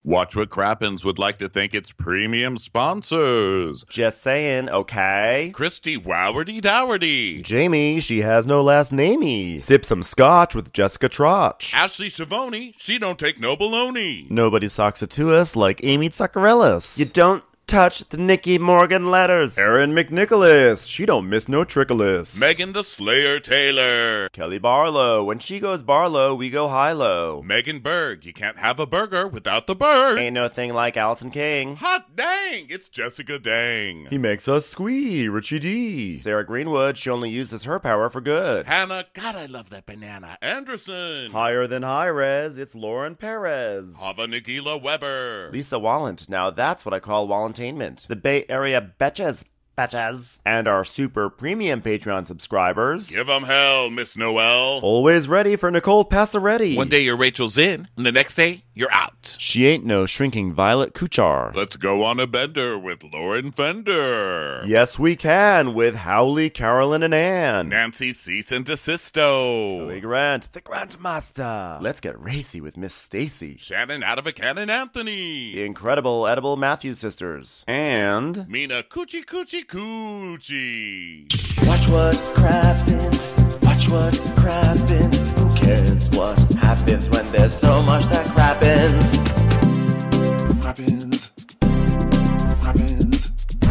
Watch What Crappens would like to thank its premium sponsors. Just saying, okay? Christy Wowardy Dowardy. Jamie, she has no last namey. Sip some scotch with Jessica Trotch. Ashley Savoni, she don't take no baloney. Nobody socks it to us like Amy Zuccarellis. You don't touch the Nicky Morgan letters. Erin McNicholas, she don't miss no trickolas. Megan the Slayer Taylor. Kelly Barlow, when she goes Barlow, we go high-low. Megan Berg, you can't have a burger without the bird. Ain't no thing like Allison King. Hot dang, it's Jessica Dang. He makes us squee, Richie D. Sarah Greenwood, she only uses her power for good. Hannah, God, I love that banana. Anderson. Higher than high-res, it's Lauren Perez. Hava Nagila Weber. Lisa Wallant, now that's what I call Wallentainment. The Bay Area betches. And our super premium Patreon subscribers. Give 'em hell, Miss Noel. Always ready for Nicole Passaretti. One day your Rachel's in, and the next day you're out. She ain't no shrinking Violet Kuchar. Let's go on a bender with Lauren Fender. Yes, we can with Howley, Carolyn, and Ann. Nancy Cease and DeSisto. Joey Grant, the Grandmaster. Let's get racy with Miss Stacy. Shannon Out of a Cannon Anthony. The incredible Edible Matthews sisters. And Mina Coochie Coochie Coochie. watch what crappens. Watch what crappens. Who cares what happens when there's so much that crappens? Crappens. Crappens.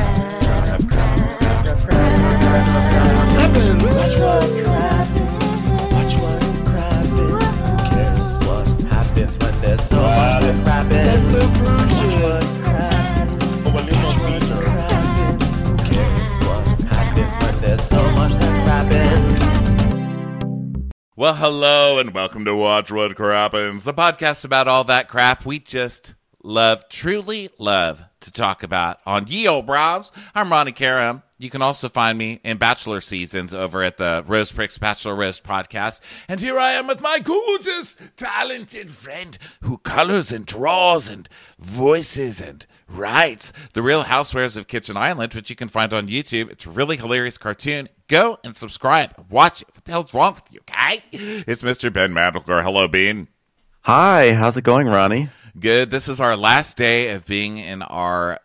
Crappens. Watch what crappens. Watch what crappens. Who cares what happens when there's so much that crappens? Watch what crappens. Watch what crappens. Who cares what happens when there's so much that crappens? Well, hello and welcome to Watch What Crappens, the podcast about all that crap we just love, truly love to talk about on Ye Old Bravs. I'm Ronnie Karam. You can also find me in Bachelor seasons over at the Rose Pricks Bachelor Roast podcast. And here I am with my gorgeous, talented friend who colors and draws and voices and writes The Real Housewives of Kitchen Island, which you can find on YouTube. It's a really hilarious cartoon. Go and subscribe. Watch it. What the hell's wrong with you, okay? It's Mr. Ben Mandleker. Hello, Bean. Hi, how's it going, Ronnie? Good. This is our last day of being in our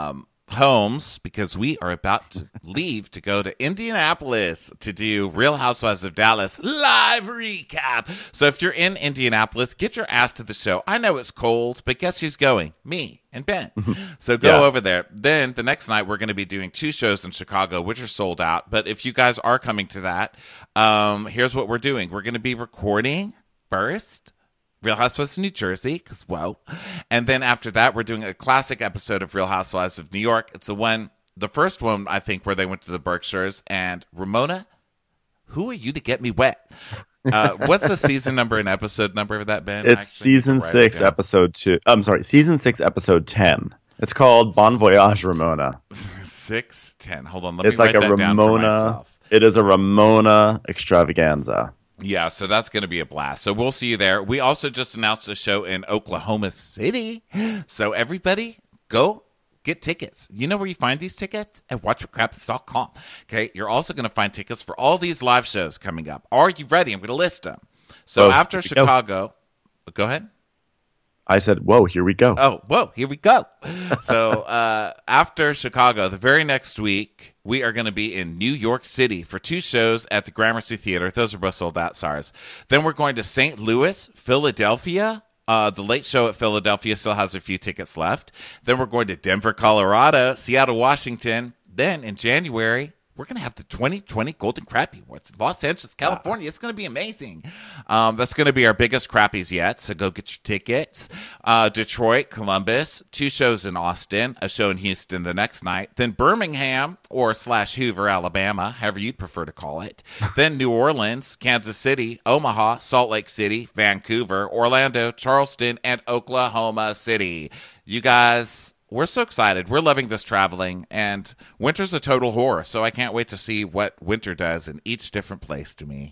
homes because we are about to leave to go to Indianapolis to do Real Housewives of Dallas live recap. So if you're in Indianapolis, get your ass to the show. I know it's cold, but guess who's going? Me and Ben. So go over there. Then the next night, we're going to be doing 2 shows in Chicago, which are sold out. But if you guys are coming to that, here's what we're doing. We're going to be recording first Real Housewives of New Jersey, because whoa. And then after that, we're doing a classic episode of Real Housewives of New York. It's the first one, I think, where they went to the Berkshires. And Ramona, who are you to get me wet? What's the season number and episode number of that, Ben? It's season 6, episode 2. I'm sorry, season 6, episode 10. It's called Bon Voyage, Ramona. 6:10. Hold on, let me It's like write a that down for Ramona. myself. It is a Ramona extravaganza. Yeah, so that's going to be a blast. So we'll see you there. We also just announced a show in Oklahoma City. So everybody, go get tickets. You know where you find these tickets? At watchwhatcrappens.com. Okay, you're also going to find tickets for all these live shows coming up. Are you ready? I'm going to list them. So after Chicago, go ahead. I said, whoa, here we go. Oh, whoa, here we go. So after Chicago, the very next week, we are going to be in New York City for 2 shows at the Gramercy Theater. Those are both sold out, SARS. Then we're going to St. Louis, Philadelphia. The Late Show at Philadelphia still has a few tickets left. Then we're going to Denver, Colorado, Seattle, Washington. Then in January, we're going to have the 2020 Golden Crappie Awards in Los Angeles, California. It's going to be amazing. That's going to be our biggest crappies yet, so go get your tickets. Detroit, Columbus, 2 shows in Austin, a show in Houston the next night. Then Birmingham or /Hoover, Alabama, however you'd prefer to call it. Then New Orleans, Kansas City, Omaha, Salt Lake City, Vancouver, Orlando, Charleston, and Oklahoma City. You guys, we're so excited. We're loving this traveling, and winter's a total horror, so I can't wait to see what winter does in each different place to me.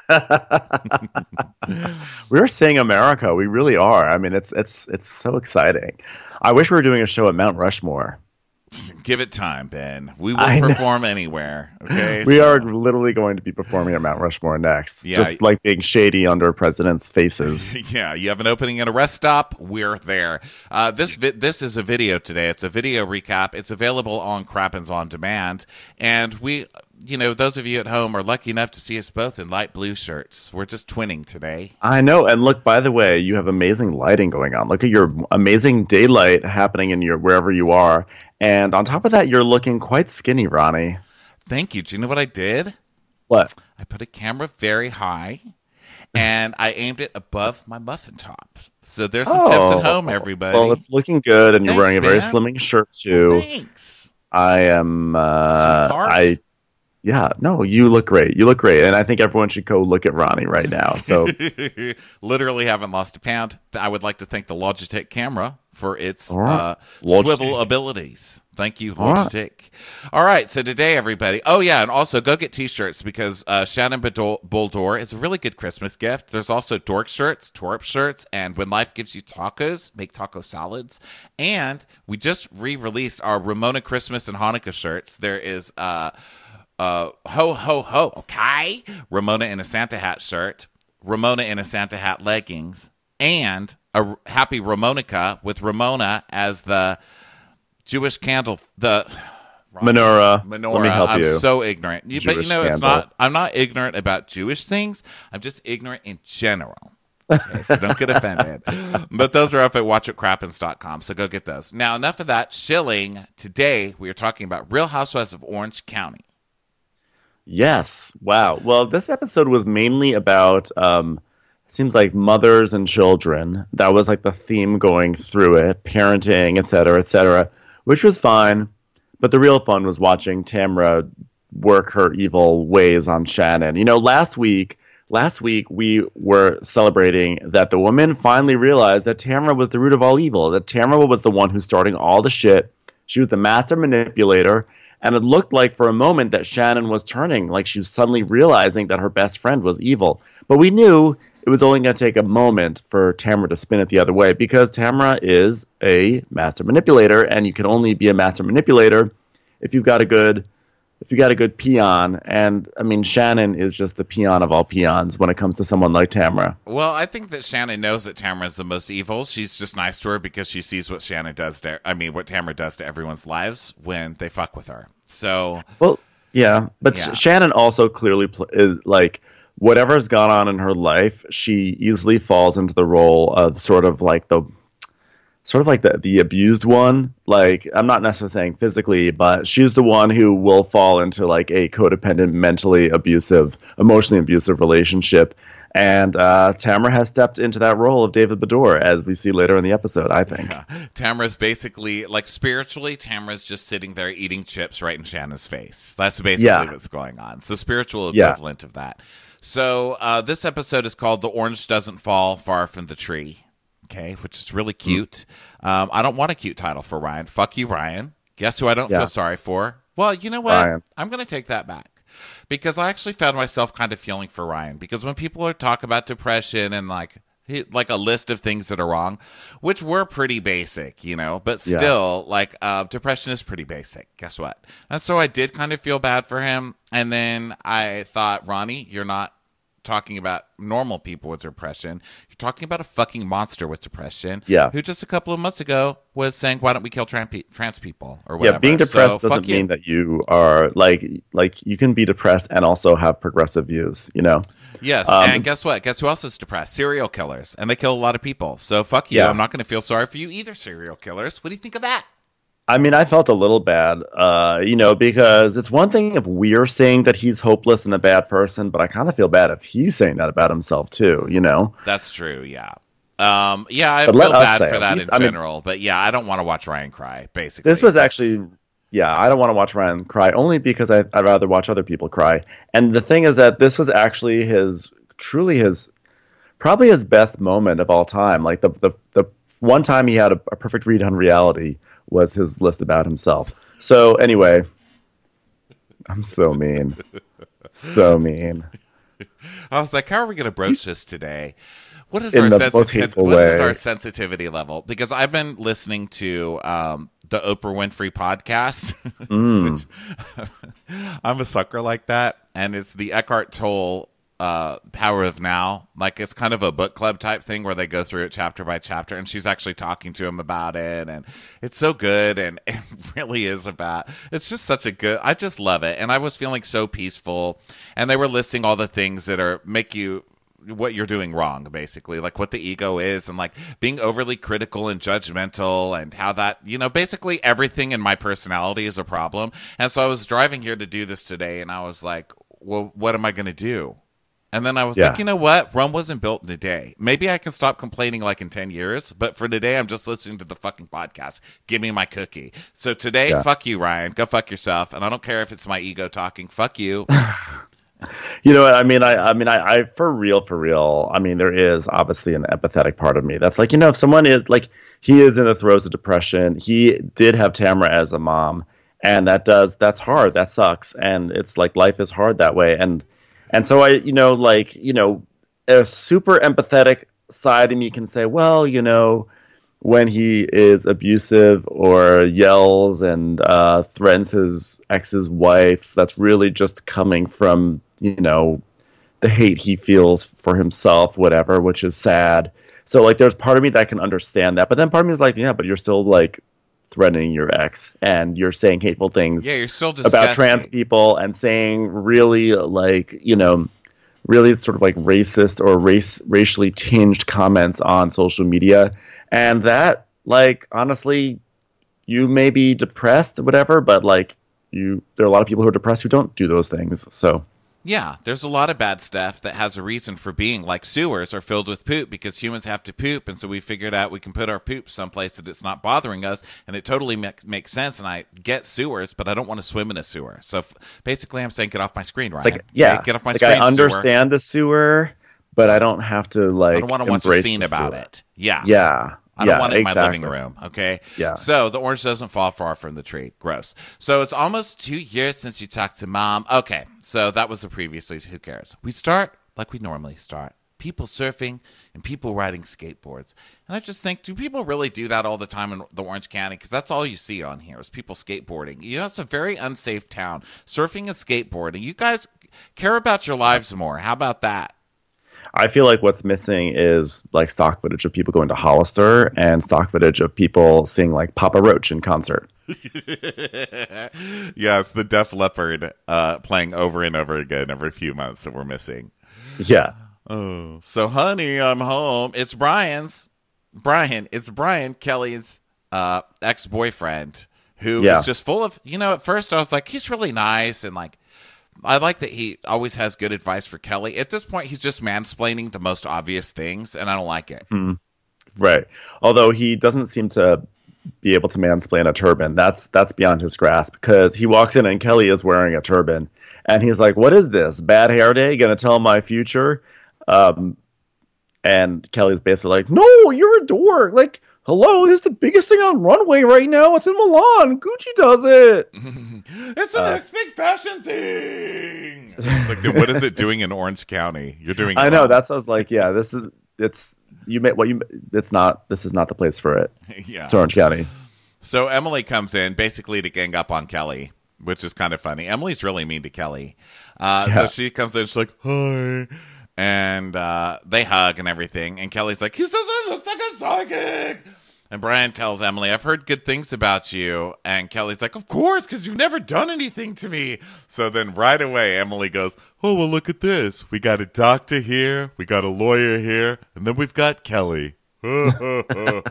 We're seeing America. We really are. I mean, it's so exciting. I wish we were doing a show at Mount Rushmore. Give it time, Ben. We will I know. perform anywhere. Okay, We are literally going to be performing at Mount Rushmore next. Yeah. Just like being shady under presidents' faces. Yeah, you have an opening at a rest stop. We're there. This is a video today. It's a video recap. It's available on Crappens On Demand, and we. Those of you at home are lucky enough to see us both in light blue shirts. We're just twinning today. I know. And look, by the way, you have amazing lighting going on. Look at your amazing daylight happening in your wherever you are. And on top of that, you're looking quite skinny, Ronnie. Thank you. Do you know what I did? What? I put a camera very high, and I aimed it above my muffin top. So there's some tips at home, everybody. Well, it's looking good, and you're Thanks, wearing a very man. slimming shirt, too. Thanks. I am... Sweetheart. Yeah, no, you look great. You look great. And I think everyone should go look at Ronnie right now. So Literally haven't lost a pound. I would like to thank the Logitech camera for its right. swivel Logitech. abilities. Thank you, All right. Logitech. All right, so today, everybody. Oh, yeah, and also go get T-shirts because Shannon Buldor is a really good Christmas gift. There's also Dork shirts, Torp shirts, and When Life Gives You Tacos, make taco salads. And we just re-released our Ramona Christmas and Hanukkah shirts. There is... ho ho ho, okay? Ramona in a Santa hat shirt, Ramona in a Santa hat leggings, and a happy Ramonica with Ramona as the Jewish candle, the Menorah. menorah. Let me help I'm you. so ignorant. But Jewish it's candle. not. I'm not ignorant about Jewish things. I'm just ignorant in general. Okay, so don't get offended. But those are up at watchwhatcrappens.com, so go get those. Now, enough of that shilling. Today, we are talking about Real Housewives of Orange County. Yes. Wow. Well, this episode was mainly about, seems like mothers and children. That was like the theme going through it, parenting, et cetera, which was fine. But the real fun was watching Tamra work her evil ways on Shannon. Last week we were celebrating that the woman finally realized that Tamra was the root of all evil, that Tamra was the one who's starting all the shit. She was the master manipulator. And it looked like for a moment that Shannon was turning, like she was suddenly realizing that her best friend was evil. But we knew it was only going to take a moment for Tamra to spin it the other way because Tamra is a master manipulator, and you can only be a master manipulator if you've got a good peon. And I mean, Shannon is just the peon of all peons when it comes to someone like Tamra. Well, I think that Shannon knows that Tamra is the most evil. She's just nice to her because she sees what what Tamra does to everyone's lives when they fuck with her. So, well, yeah, but Yeah. Shannon also clearly is like whatever's gone on in her life, she easily falls into the role of sort of like the abused one. Like, I'm not necessarily saying physically, but she's the one who will fall into like a codependent, emotionally abusive relationship. And Tamra has stepped into that role of David Bador, as we see later in the episode, I think. yeah. Tamra's basically, like, spiritually, Tamra's just sitting there eating chips right in Shannon's face. That's basically what's going on. So, spiritual equivalent of that. So, this episode is called The Orange Doesn't Fall Far from the Tree. Okay, which is really cute. I don't want a cute title for Ryan. Fuck you, Ryan. Guess who I don't feel sorry for? Well, you know what? Ryan. I'm going to take that back. Because I actually found myself kind of feeling for Ryan. Because when people are talking about depression and like a list of things that are wrong, which were pretty basic, but still, depression is pretty basic. Guess what? And so I did kind of feel bad for him. And then I thought, Ronnie, you're not talking about normal people with depression. You're talking about a fucking monster with depression. Yeah. Who just a couple of months ago was saying, why don't we kill trans people or whatever. Yeah, being depressed So, doesn't fuck you. mean that you are like you can be depressed and also have progressive views, Yes, and guess what? Guess who else is depressed? Serial killers. And they kill a lot of people. So fuck you. Yeah. I'm not going to feel sorry for you either, serial killers. What do you think of that? I mean, I felt a little bad, because it's one thing if we're saying that he's hopeless and a bad person, but I kind of feel bad if he's saying that about himself too, That's true, yeah. I But feel let us bad say for it. that He's- in general. But yeah, I don't want to watch Ryan cry, basically. This was actually, I don't want to watch Ryan cry only because I'd rather watch other people cry. And the thing is that this was actually probably his best moment of all time. Like the one time he had a perfect read on reality was his list about himself. So anyway, I'm so mean. So mean. I was like, how are we going to broach this today? What is In our the most hateful what is way. our sensitivity level? Because I've been listening to the Oprah Winfrey podcast. Mm. Which, I'm a sucker like that. And it's the Eckhart Tolle Power of Now. Like, it's kind of a book club type thing where they go through it chapter by chapter, and she's actually talking to him about it, and it's so good. And it really is about, it's just such a good, I just love it. And I was feeling so peaceful, and they were listing all the things that are make you what you're doing wrong, basically, like what the ego is, and like being overly critical and judgmental, and how that, basically everything in my personality is a problem. And so I was driving here to do this today, and I was like, well, what am I going to do? And then I was like, you know what? Rome wasn't built in a day. Maybe I can stop complaining like in 10 years. But for today, I'm just listening to the fucking podcast. Give me my cookie. So today, fuck you, Ryan. Go fuck yourself. And I don't care if it's my ego talking. Fuck you. You know what? I for real. I mean, there is obviously an empathetic part of me that's like, if someone is like, he is in the throes of depression. He did have Tamara as a mom. And that's hard. That sucks. And it's like, life is hard that way. And so a super empathetic side of me can say, well, when he is abusive or yells and threatens his ex's wife, that's really just coming from, the hate he feels for himself, whatever, which is sad. So like, there's part of me that can understand that. But then part of me is like, yeah, but you're still like threatening your ex, and you're saying hateful things you're still about trans people, and saying really like, really sort of like racist or racially tinged comments on social media. And that, like, honestly, you may be depressed or whatever, but like there are a lot of people who are depressed who don't do those things. So yeah, there's a lot of bad stuff that has a reason for being, like sewers are filled with poop because humans have to poop, and so we figured out we can put our poop someplace that it's not bothering us, and it totally makes sense. And I get sewers, but I don't want to swim in a sewer. So basically, I'm saying get off my screen, Ryan. Like, yeah, okay? Get off my like screen. I understand the sewer, but I don't have to like. I don't want to watch a scene about it. Yeah, yeah. I don't want it in my living room, okay? Yeah. So the orange doesn't fall far from the tree. Gross. So it's almost 2 years since you talked to Mom. Okay, so that was the previously. Who cares? We start like we normally start. People surfing and people riding skateboards. And I just think, do people really do that all the time in the Orange County? Because that's all you see on here is people skateboarding. It's a very unsafe town. Surfing and skateboarding. You guys care about your lives more. How about that? I feel like what's missing is like stock footage of people going to Hollister and stock footage of people seeing like Papa Roach in concert. Yeah, it's the Def Leppard playing over and over again every few months that we're missing. Yeah. Oh, so honey, I'm home. It's Brian, Kelly's ex-boyfriend, who is just full of, at first I was like, he's really nice, and like, I like that he always has good advice for Kelly. At this point, he's just mansplaining the most obvious things, and I don't like it. Mm. Right. Although he doesn't seem to be able to mansplain a turban. That's beyond his grasp, because he walks in and Kelly is wearing a turban. And he's like, what is this? Bad hair day? Gonna tell my future? And Kelly's basically like, no, you're a dork. Like, hello, this is the biggest thing on runway right now. It's in Milan. Gucci does it. It's the next big fashion thing. Like, dude, what is it doing in Orange County? You're doing. I know. That's what I was like. Yeah, this is not the place for it. Yeah, it's Orange County. So Emily comes in basically to gang up on Kelly, which is kind of funny. Emily's really mean to Kelly. So she comes in. She's like, hi. And they hug and everything. And Kelly's like, he says I look like a psychic. And Brian tells Emily, I've heard good things about you. And Kelly's like, of course, because you've never done anything to me. So then right away, Emily goes, oh, well, look at this. We got a doctor here. We got a lawyer here. And then we've got Kelly. It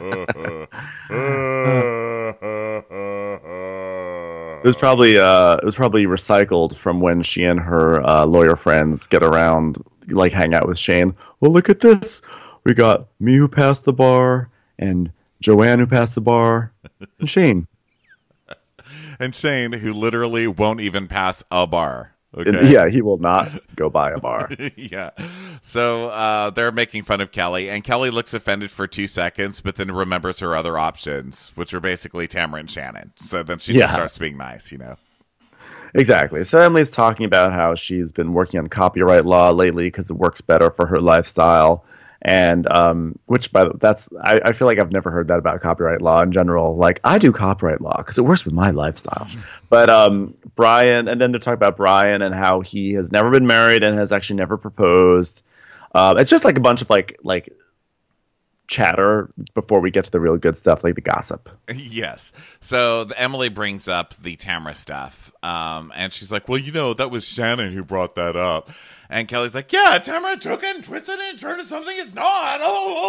was probably recycled from when she and her lawyer friends get around, like hang out with Shane. Well, look at this. We got me who passed the bar, and Joanne who passed the bar, and Shane. And Shane, who literally won't even pass a bar. Okay. Yeah, he will not go by a bar. Yeah. So they're making fun of Kelly, and Kelly looks offended for 2 seconds, but then remembers her other options, which are basically Tamara and Shannon. So then she just starts being nice, Exactly. So Emily's talking about how she's been working on copyright law lately because it works better for her lifestyle. And which I feel like I've never heard that about copyright law in general. Like, I do copyright law because it works with my lifestyle. But Brian, and then they're talking about Brian and how he has never been married and has actually never proposed. It's just like a bunch of like chatter before we get to the real good stuff, like the gossip. Yes. So Emily brings up the Tamara stuff, and she's like, well, that was Shannon who brought that up. And Kelly's like, yeah, Tamara took it and twisted it and turned it something it's not.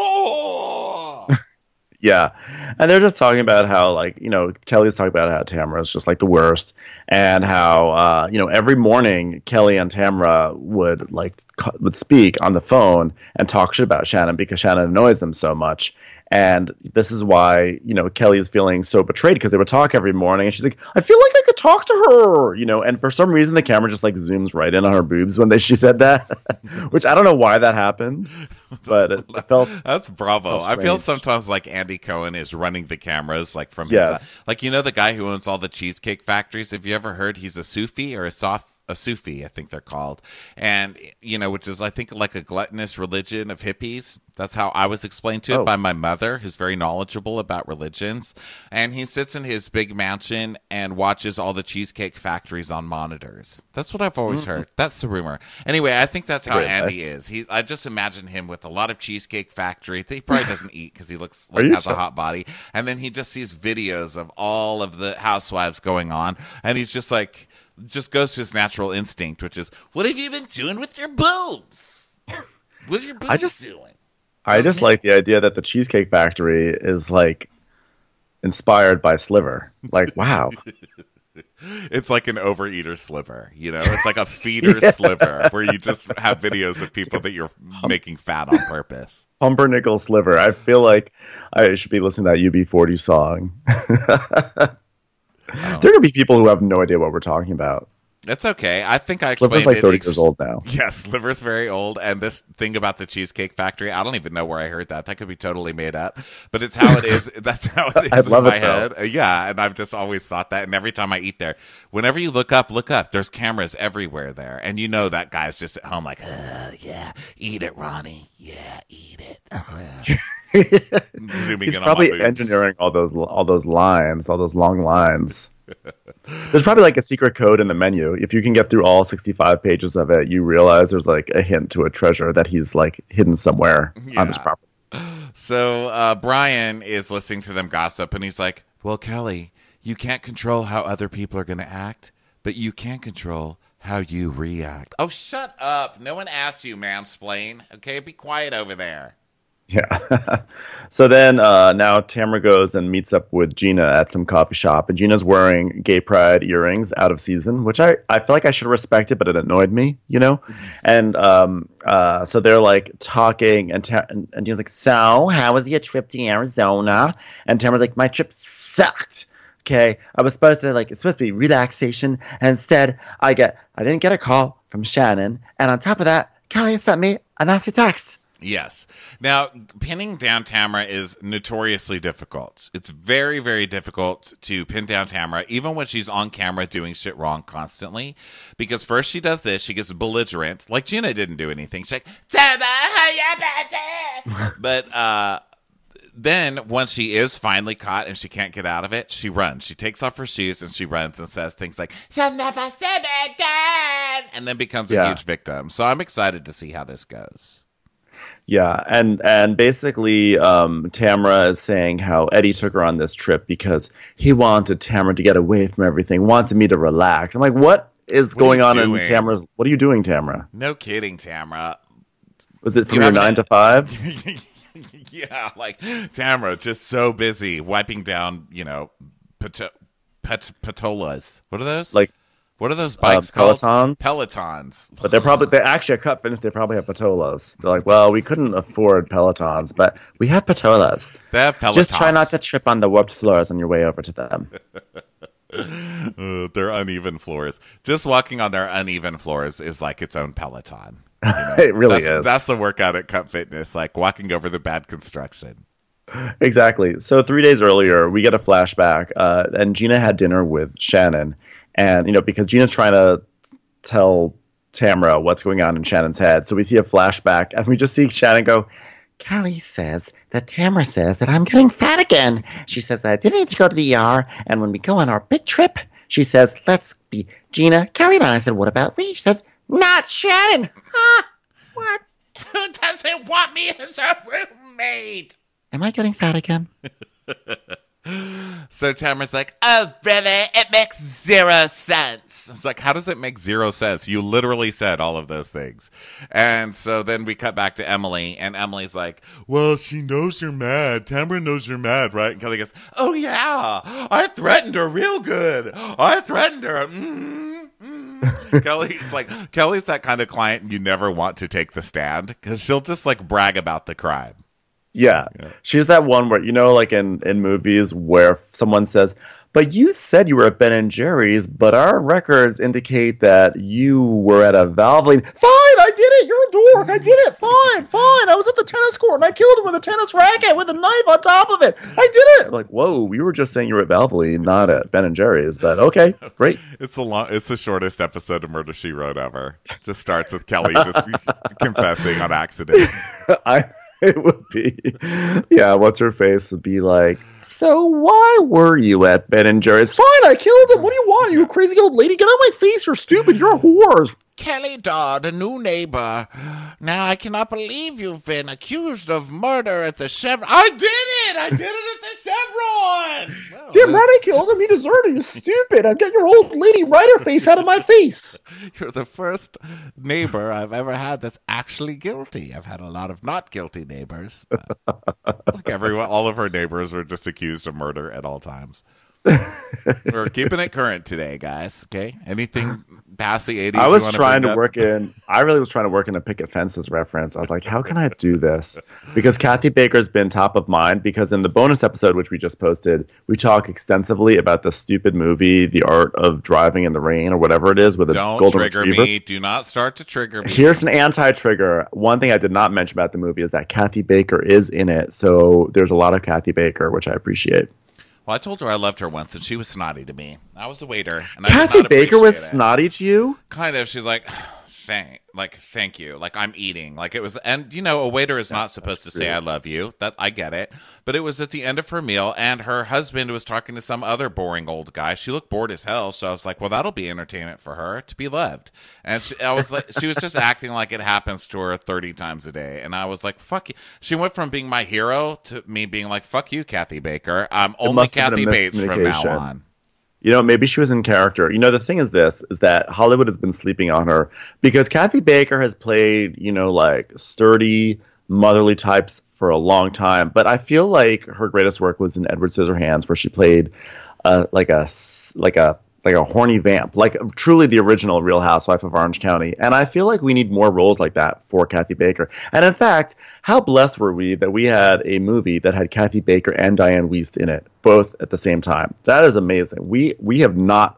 Oh. Yeah. And they're just talking about how, like, Kelly's talking about how Tamara is just like the worst, and how, every morning Kelly and Tamara would speak on the phone and talk shit about Shannon because Shannon annoys them so much. And this is why, Kelly is feeling so betrayed because they would talk every morning and she's like, I feel like I could talk to her, and for some reason the camera just like zooms right in on her boobs when she said that, which I don't know why that happened, but it felt. That's Bravo. I feel sometimes like Andy Cohen is running the cameras like from his, like, the guy who owns all the cheesecake factories. Have you ever heard he's a Sufi or a Sufi, I think they're called, and which is, I think, like a gluttonous religion of hippies. That's how I was explained to it by my mother, who's very knowledgeable about religions. And he sits in his big mansion and watches all the cheesecake factories on monitors. That's what I've always heard. That's the rumor. Anyway, I think that's how Andy is. I just imagine him with a lot of cheesecake factory. He probably doesn't eat because he looks like has a hot body. And then he just sees videos of all of the housewives going on, and he's just like. Just goes to his natural instinct, which is, what have you been doing with your boobs? What are your boobs doing? I just like the idea that the Cheesecake Factory is like inspired by Sliver. Like, wow. It's like an overeater Sliver, It's like a feeder Sliver where you just have videos of people that you're making fat on pumpernickel Pumpernickel Sliver. I feel like I should be listening to that UB40 song. There are going to be people who have no idea what we're talking about. It's okay. I think I explained Sliver's like 30 years old now. Yes, Sliver's very old. And this thing about the Cheesecake Factory, I don't even know where I heard that. That could be totally made up. But it's how it is. That's how it is in my head. Yeah, and I've just always thought that. And every time I eat there, whenever you look up. There's cameras everywhere there. And that guy's just at home like, yeah, eat it, Ronnie. Yeah, eat it. He's probably engineering all those lines, all those long lines. There's probably like a secret code in the menu. If you can get through all 65 pages of it, you realize there's like a hint to a treasure that he's like hidden somewhere on his property. So Brian is listening to them gossip, and he's like, well, Kelly, you can't control how other people are going to act, but you can control how you react. Oh, shut up. No one asked you, mansplain. Okay, be quiet over there. Yeah. So then now Tamara goes and meets up with Gina at some coffee shop. And Gina's wearing gay pride earrings out of season, which I feel like I should respect it, but it annoyed me, And so they're like talking, and Gina's like, so how was your trip to Arizona? And Tamara's like, my trip sucked. Okay, it's supposed to be relaxation. And instead, I didn't get a call from Shannon. And on top of that, Kelly sent me a nasty text. Yes. Now, pinning down Tamara is notoriously difficult. It's very, very difficult to pin down Tamara, even when she's on camera doing shit wrong constantly. Because first she does this, she gets belligerent. Like Gina didn't do anything. She's like, Tamara, but then once she is finally caught and she can't get out of it, she runs. She takes off her shoes and she runs and says things like, you'll never see me again, and then becomes a huge victim. So I'm excited to see how this goes. Yeah, and basically Tamara is saying how Eddie took her on this trip because he wanted Tamara to get away from everything, wanted me to relax. I'm like, what is going on in Tamara's... What are you doing, Tamara? No kidding, Tamara. Was it from your 9 to 5? Yeah, like Tamara, just so busy wiping down, patolas. What are those? Like, what are those bikes called? Pelotons. But they're actually at Cut Fitness. They probably have patolas. They're like, well, we couldn't afford Pelotons, but we have patolas. They have Pelotons. Just try not to trip on the warped floors on your way over to them. Their uneven floors. Just walking on their uneven floors is like its own Peloton. It really is. That's the workout at Cut Fitness, like walking over the bad construction. Exactly. So 3 days earlier, we get a flashback, and Gina had dinner with Shannon. And, because Gina's trying to tell Tamara what's going on in Shannon's head. So we see a flashback, and we just see Shannon go, Kelly says that Tamara says that I'm getting fat again. She says that I didn't need to go to the ER, and when we go on our big trip, she says, let's be Gina, Kelly, and I said, what about me? She says, not Shannon. Huh? What? Who doesn't want me as a roommate? Am I getting fat again? So Tamara's like, oh, really? It makes zero sense. It's like, how does it make zero sense? You literally said all of those things. And so then we cut back to Emily, and Emily's like, well, she knows you're mad. Tamara knows you're mad, right? And Kelly goes, oh, yeah. I threatened her real good. I threatened her. Kelly's that kind of client you never want to take the stand because she'll just like brag about the crime. Yeah. She's that one where, like in movies where someone says, but you said you were at Ben & Jerry's, but our records indicate that you were at a Valvoline. Fine, I did it. You're a dork. I did it. Fine. I was at the tennis court and I killed him with a tennis racket with a knife on top of it. I did it. I'm like, whoa, we were just saying you were at Valvoline, not at Ben & Jerry's, but okay, great. It's the shortest episode of Murder, She Wrote ever. Just starts with Kelly just confessing on accident. It would be, what's her face would be like, so why were you at Ben & Jerry's? Fine, I killed him. What do you want? You crazy old lady? Get out of my face. You're stupid. You're a whore. Kelly Dodd, a new neighbor. Now I cannot believe you've been accused of murder at the Chevron. I did it at the Chevron. Well, damn right I killed him. He deserved it. You stupid. I'll get your old lady writer face out of my face. You're the first neighbor I've ever had that's actually guilty. I've had a lot of not guilty neighbors. It's like all of her neighbors were just accused of murder at all times. We're keeping it current today, guys. Okay, anything past the 80s? I really was trying to work in a picket fences reference. I was like, how can I do this? Because Kathy Baker's been top of mind. Because in the bonus episode, which we just posted, we talk extensively about the stupid movie, The Art of Driving in the Rain, or whatever it is, with a golden retriever. Don't trigger me. Do not start to trigger me. Here's an anti-trigger. One thing I did not mention about the movie is that Kathy Baker is in it. So there's a lot of Kathy Baker, which I appreciate. Well, I told her I loved her once, and she was snotty to me. I was a waiter, and Kathy Baker was snotty to you? Kind of. She's like, thank you. Like, I'm eating. Like, it was, and a waiter is not supposed to say I love you. That I get it. But it was at the end of her meal, and her husband was talking to some other boring old guy. She looked bored as hell, so I was like, well, that'll be entertainment for her to be loved. And she was just acting like it happens to her 30 times a day. And I was like, fuck you. She went from being my hero to me being like, fuck you, Kathy Baker. I'm only Kathy Bates from now on. Maybe she was in character. The thing is that Hollywood has been sleeping on her because Kathy Baker has played, like sturdy, motherly types for a long time. But I feel like her greatest work was in Edward Scissorhands, where she played like a horny vamp, like truly the original Real Housewife of Orange County. And I feel like we need more roles like that for Kathy Baker. And in fact, how blessed were we that we had a movie that had Kathy Baker and Diane Wiest in it, both at the same time. That is amazing. We have not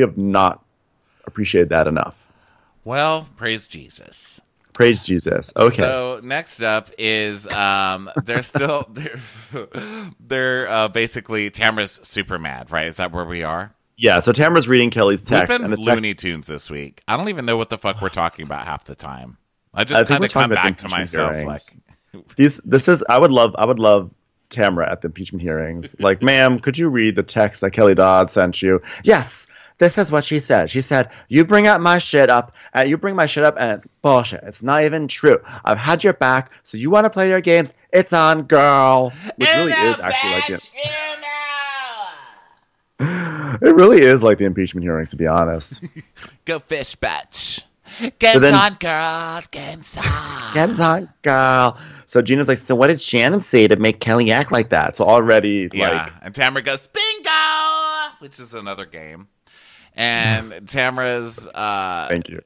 appreciated that enough. Well, praise Jesus. Praise Jesus. Okay. So next up is they're basically Tamara's super mad, right? Is that where we are? Yeah, so Tamara's reading Kelly's text. We've been Looney Tunes this week. I don't even know what the fuck we're talking about half the time. I just kind of come back to myself. I would love Tamara at the impeachment hearings. Like, ma'am, could you read the text that Kelly Dodd sent you? Yes, this is what she said. She said, you bring my shit up, and it's bullshit. It's not even true. I've had your back, so you want to play your games? It's on, girl. Which really is actually like it. It really is like the impeachment hearings, to be honest. Go fish, bitch. Game's on, girl. Game's on. Game's on, girl. So Gina's like, so what did Shannon say to make Kelly act like that? So already, and Tamara goes, bingo, which is another game. And Tamara's... Thank you.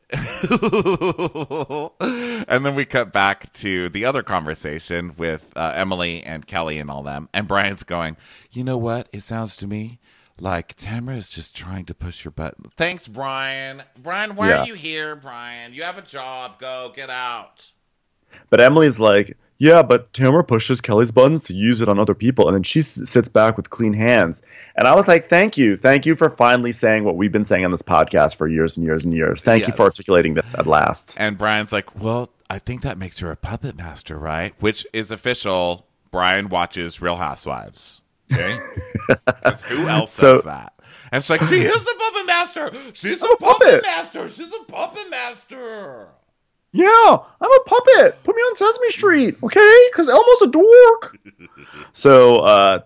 And then we cut back to the other conversation with Emily and Kelly and all them. And Brian's going, you know what? It sounds to me like Tamara is just trying to push your button. Thanks, Brian. Brian, why are you here, Brian? You have a job. Go, get out. But Emily's like, yeah, but Tamara pushes Kelly's buttons to use it on other people, and then she sits back with clean hands. And I was like, thank you for finally saying what we've been saying on this podcast for years and years and years. Thank you for articulating this at last. And Brian's like, well, I think that makes her a puppet master, right? Which is official. Brian watches Real Housewives. Okay? 'Cause who else does that? And she's like, she is the puppet master. She's a puppet master. She's a puppet master. Yeah, I'm a puppet. Put me on Sesame Street, okay? Because Elmo's a dork. So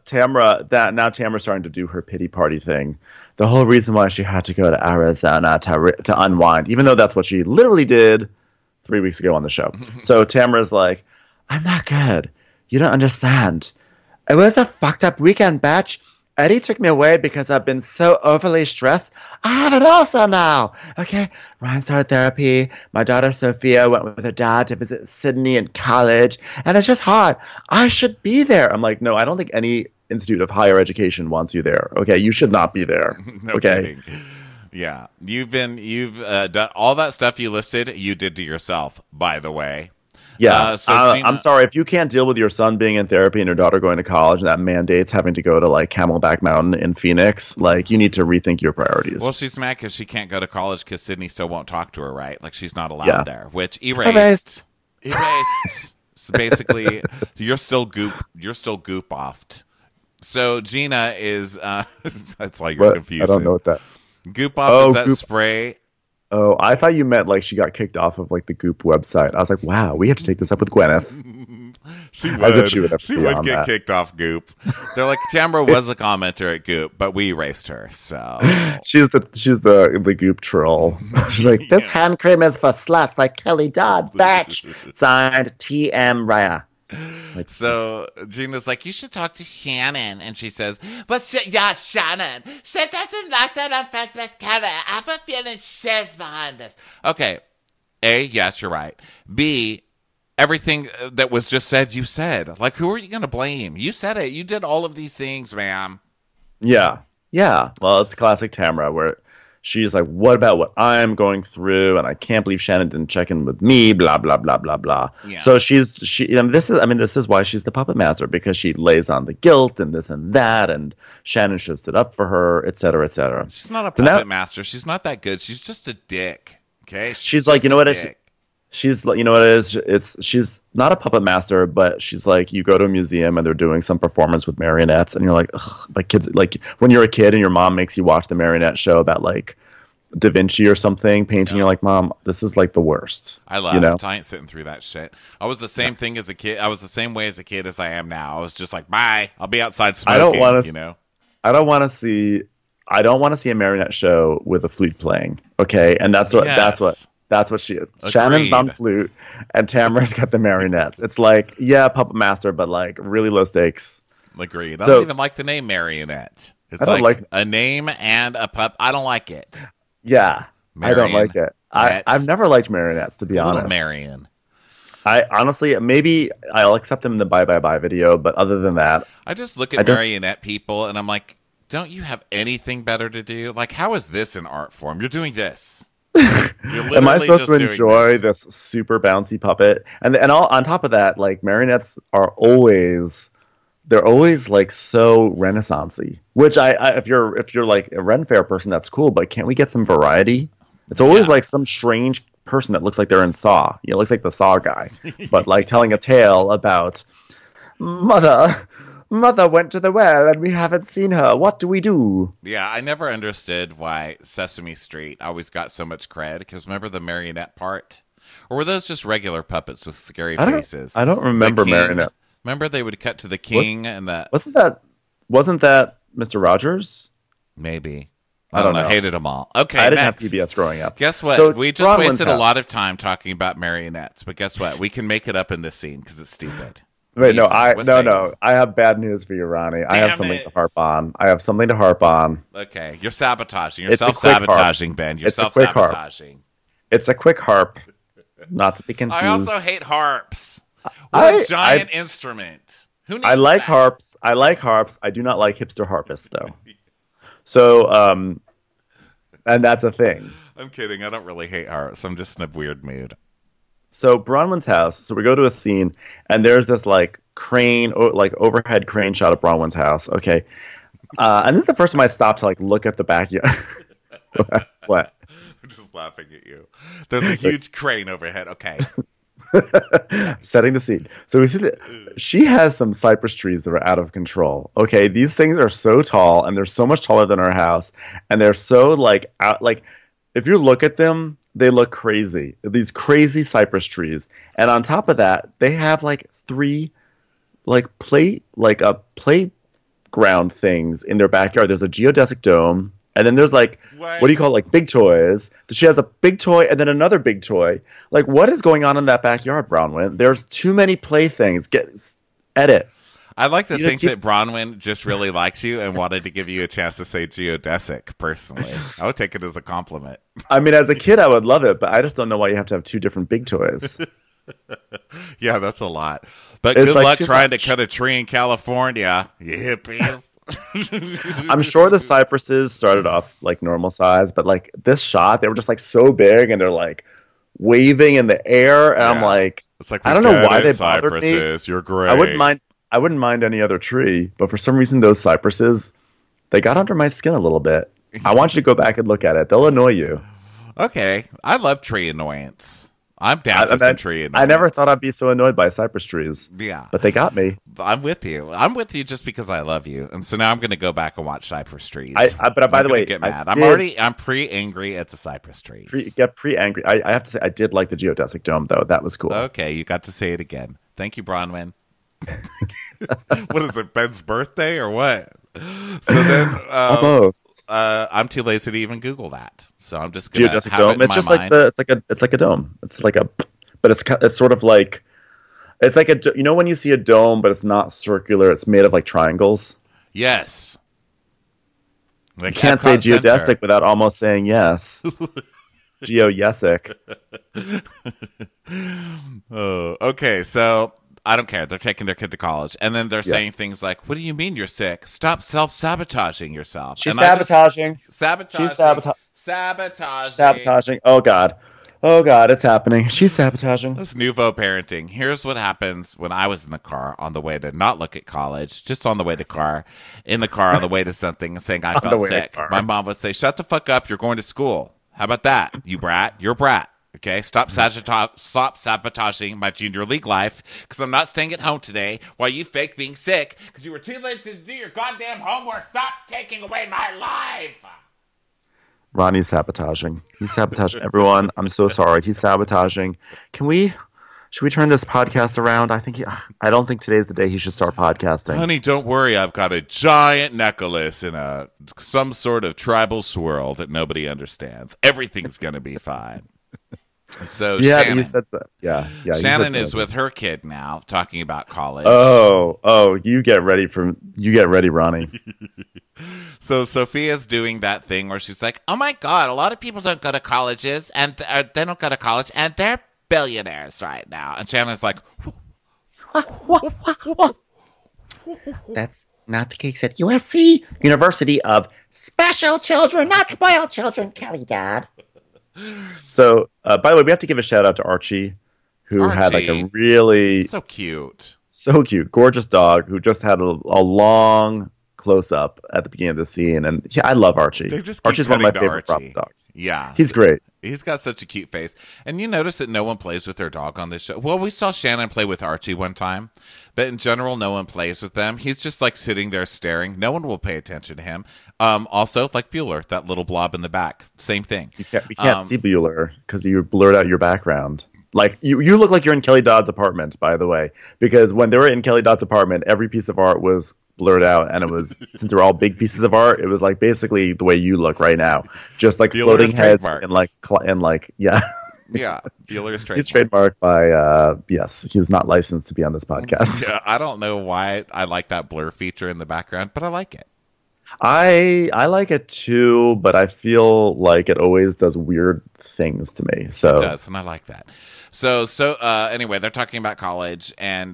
Tamra's starting to do her pity party thing. The whole reason why she had to go to Arizona to unwind, even though that's what she literally did 3 weeks ago on the show. So Tamra's like, I'm not good. You don't understand. It was a fucked up weekend, batch. Eddie took me away because I've been so overly stressed. I have it also now. Okay, Ryan started therapy. My daughter Sophia went with her dad to visit Sydney in college. And it's just hard. I should be there. I'm like, no, I don't think any institute of higher education wants you there. Okay, you should not be there. No okay. kidding. Yeah, you've done all that stuff you listed. You did to yourself, by the way. Yeah, Gina, I'm sorry if you can't deal with your son being in therapy and your daughter going to college, and that mandates having to go to like Camelback Mountain in Phoenix. Like, you need to rethink your priorities. Well, she's mad because she can't go to college because Sydney still won't talk to her, right? Like, she's not allowed there, which erased. So basically, you're still goop offed. So Gina is that's like you're confused. I don't know what that. Goop off is that Goop. spray. Oh, I thought you meant like she got kicked off of like the Goop website. I was like, wow, we have to take this up with Gwyneth. She As if she would have to she be would on get that. kicked off Goop. They're like, Tamra was a commenter at Goop, but we erased her. So She's the Goop troll. She's like, this hand cream is for sluts like Kelly Dodd. Batch. Signed T.M. Raya. So Gina's like, you should talk to Shannon. And she says, but Shannon, she doesn't like that I'm friends with Kevin. I have a feeling she's behind this. Okay. A, yes, you're right. B, everything that was just said, you said. Like, who are you going to blame? You said it. You did all of these things, ma'am. Yeah. Yeah. Well, it's classic Tamra where she's like, what about what I'm going through? And I can't believe Shannon didn't check in with me, blah, blah, blah, blah, blah. Yeah. So this is why she's the puppet master, because she lays on the guilt and this and that, and Shannon should have stood up for her, et cetera, et cetera. She's not a puppet master. She's not that good. She's just a dick. Okay? She's like, you know what it is? She's like, you know what it is? She's not a puppet master, but she's like, you go to a museum and they're doing some performance with marionettes, and you're like, ugh, like kids, like when you're a kid and your mom makes you watch the marionette show about like Da Vinci or something painting, you're like, Mom, this is like the worst. I laughed. You know? I ain't sitting through that shit. I was the same thing as a kid. I was the same way as a kid as I am now. I was just like, bye. I'll be outside smoking. I don't want to, you know. I don't want to see a marionette show with a flute playing. Okay, and that's what she is. Agreed. Shannon's on flute, and Tamara's got the marionettes. It's like, yeah, puppet master, but like really low stakes. Agreed. I don't even like the name marionette. It's I don't like a name and a pup. I don't like it. Yeah, I don't like it. I've never liked marionettes, to be honest. Marion. I honestly, maybe I'll accept them in the Bye Bye Bye video, but other than that, I just look at marionette people and I'm like, don't you have anything better to do? Like, how is this an art form? You're doing this. Am I supposed to enjoy this super bouncy puppet? And on top of that, like marionettes are always like so Renaissance-y. Which if you're like a Ren Fair person, that's cool. But can't we get some variety? It's always like some strange person that looks like they're in Saw. You know, looks like the Saw guy, but like telling a tale about Mother went to the well and we haven't seen her. What do we do? Yeah, I never understood why Sesame Street always got so much cred. Because remember the marionette part? Or were those just regular puppets with scary faces? I don't remember marionettes. Remember they would cut to the king and that... Wasn't that Mr. Rogers? Maybe. I don't know. I hated them all. Okay, I didn't have PBS growing up. Guess what? So we just wasted a lot of time talking about marionettes. But guess what? We can make it up in this scene because it's stupid. Wait, no. I have bad news for you, Ronnie. I have something to harp on. Okay, you're sabotaging. You're self-sabotaging, Ben. You're self-sabotaging. It's a quick harp. Not to be confused. I also hate harps. What a giant instrument. Who needs I like that? harps. I do not like hipster harpists, though. So, and that's a thing. I'm kidding. I don't really hate harps. I'm just in a weird mood. So Bronwyn's house. So we go to a scene, and there's this like crane, like overhead crane shot of Bronwyn's house. Okay, and this is the first time I stopped to like look at the backyard. What? I'm just laughing at you. There's a huge crane overhead. Okay. Setting the scene. So we see that she has some cypress trees that are out of control. Okay, these things are so tall, and they're so much taller than our house, and they're so like out. Like if you look at them, they look crazy. These crazy cypress trees, and on top of that, they have like three playground things in their backyard. There's a geodesic dome. And then there's like, what do you call it? Like big toys. She has a big toy and then another big toy. Like, what is going on in that backyard, Bronwyn? There's too many playthings. Edit. I like to think that Bronwyn just really likes you and wanted to give you a chance to say geodesic, personally. I would take it as a compliment. I mean, as a kid, I would love it, but I just don't know why you have to have two different big toys. Yeah, that's a lot. But It's good like luck too trying much. to cut a tree in California, you hippies. I'm sure the cypresses started off like normal size, but like this shot, they were just like so big and they're like waving in the air. And I'm like, It's like, I don't know why they bothered me. cypresses, you're great. I wouldn't mind any other tree, but for some reason those cypresses, they got under my skin a little bit. I want you to go back and look at it. They'll annoy you. Okay, I love tree annoyance. I'm down for some tree annoyance. I never thought I'd be so annoyed by cypress trees. Yeah. But they got me. I'm with you. I'm with you just because I love you. And so now I'm going to go back and watch cypress trees. But by the way, get I mad. did- I'm pre-angry at the cypress trees. Get pre-angry. I have to say, I did like the geodesic dome, though. That was cool. Okay, you got to say it again. Thank you, Bronwyn. What is it, Ben's birthday or what? So then, Almost. I'm too lazy to even Google that. So I'm just gonna Geodesic have dome. it in It's my just mind. it's like a dome. It's like but it's sort of like, it's like you know when you see a dome, but it's not circular. It's made of like triangles. Yes. Like You can't say Epcot Center. geodesic without almost saying yes. Geoyesic. Oh, okay. So I don't care. They're taking their kid to college, and then they're saying things like, "What do you mean you're sick? Stop self-sabotaging yourself." She's And I just- sabotaging. Sabotaging. She's sabotaging. Sabotaging. Sabotaging. Oh God, it's happening. She's sabotaging. That's nouveau parenting. Here's what happens when I was in the car on the way to not look at college, just on the way to car, in the car on the way to something and saying I On felt the way to sick. car. My mom would say, "Shut the fuck up. You're going to school. How about that, you brat? You're a brat. Okay, stop sabotaging my junior league life because I'm not staying at home today while you fake being sick because you were too lazy to do your goddamn homework. Stop taking away my life." Ronnie's sabotaging. He's sabotaging everyone. I'm so sorry. He's sabotaging. Should we turn this podcast around? I don't think today's the day he should start podcasting. Honey, don't worry. I've got a giant necklace in some sort of tribal swirl that nobody understands. Everything's going to be fine. So Yeah, Shannon, he said that. Yeah. he Shannon said is that. with her kid now, talking about college. Oh, you get ready, Ronnie. So Sophia's doing that thing where she's like, "Oh my God, a lot of people don't go to colleges, and they don't go to college, and they're billionaires right now." And Shannon's like, That's not the case at USC, University of Special Children, not Spoiled Children, Kelly Dad. So, by the way, we have to give a shout out to Archie, who had like Archie. a really "So cute." so cute, gorgeous dog who just had a long close up at the beginning of the scene. And yeah, I love Archie. They just keep Archie's one of my cutting to favorite Archie. prop dogs. Yeah, He's great. He's got such a cute face. And you notice that no one plays with their dog on this show. Well, we saw Shannon play with Archie one time, but in general, no one plays with them. He's just like sitting there staring. No one will pay attention to him. Also, like Bueller, that little blob in the back. Same thing. We can't see Bueller because you blurred out your background. Like you look like you're in Kelly Dodd's apartment, by the way, because when they were in Kelly Dodd's apartment, every piece of art was blurred out, and it was since they're all big pieces of art, it was like basically the way you look right now, just like Bueller floating is heads trademarked. and like yeah. Yeah, Bueller is He's trademarked. trademarked by yes, he was not licensed to be on this podcast. Yeah, I don't know why I like that blur feature in the background, but I like it. I like it too, but I feel like it always does weird things to me. So It does, and I like that. So anyway, they're talking about college, and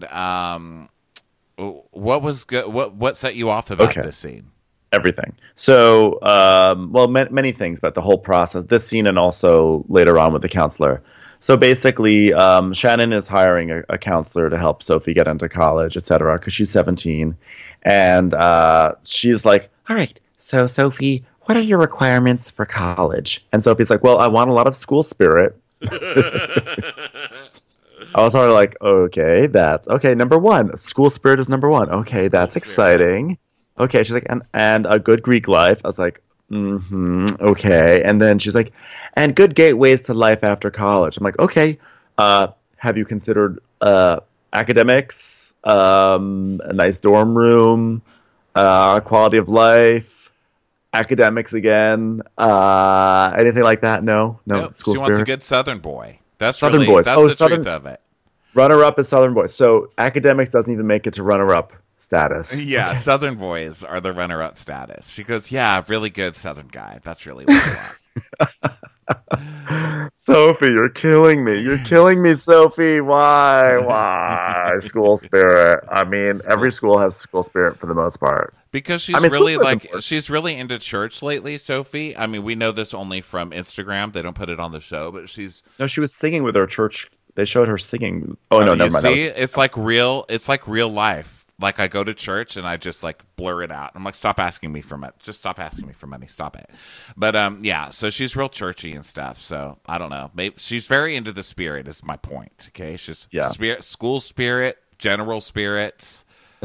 what was good? What set you off about Okay. this scene? everything. So, many things about the whole process, this scene and also later on with the counselor. So basically, Shannon is hiring a counselor to help Sophie get into college, etc., because she's 17. And she's like, All right, so Sophie, what are your requirements for college? and Sophie's like, well, I want a lot of school spirit. I was already like, okay, that's okay. Number one, school spirit is number one. Okay, that's spirit. exciting. Okay, she's like, and a good Greek life. I was like, okay. And then she's like, and good gateways to life after college. I'm like, okay. Have you considered academics, a nice dorm room, quality of life, academics again, anything like that? No, Nope. school She spirit. wants a good Southern boy. That's Southern really boys. that's Oh, the Southern- truth of it. Runner-up is Southern Boys. So academics doesn't even make it to runner-up status. Yeah, Southern boys are the runner-up status. She goes, yeah, really good Southern guy. That's really what I want. Sophie, you're killing me. You're killing me, Sophie. Why? School spirit. I mean, every school has school spirit for the most part. Because she's I mean, really school spirit's like important. she's really into church lately, Sophie. I mean, we know this only from Instagram. They don't put it on the show, but she's No, she was singing with her church. They showed her singing. Oh, no, you never mind. That see, was- it's like real life. Like I go to church and I just like blur it out. I'm like, stop asking me for money. Just stop asking me for money. Stop it. But yeah, so she's real churchy and stuff. So I don't know. Maybe she's very into the spirit. Is my point. Okay, she's Yeah. spirit, school spirit, general spirits.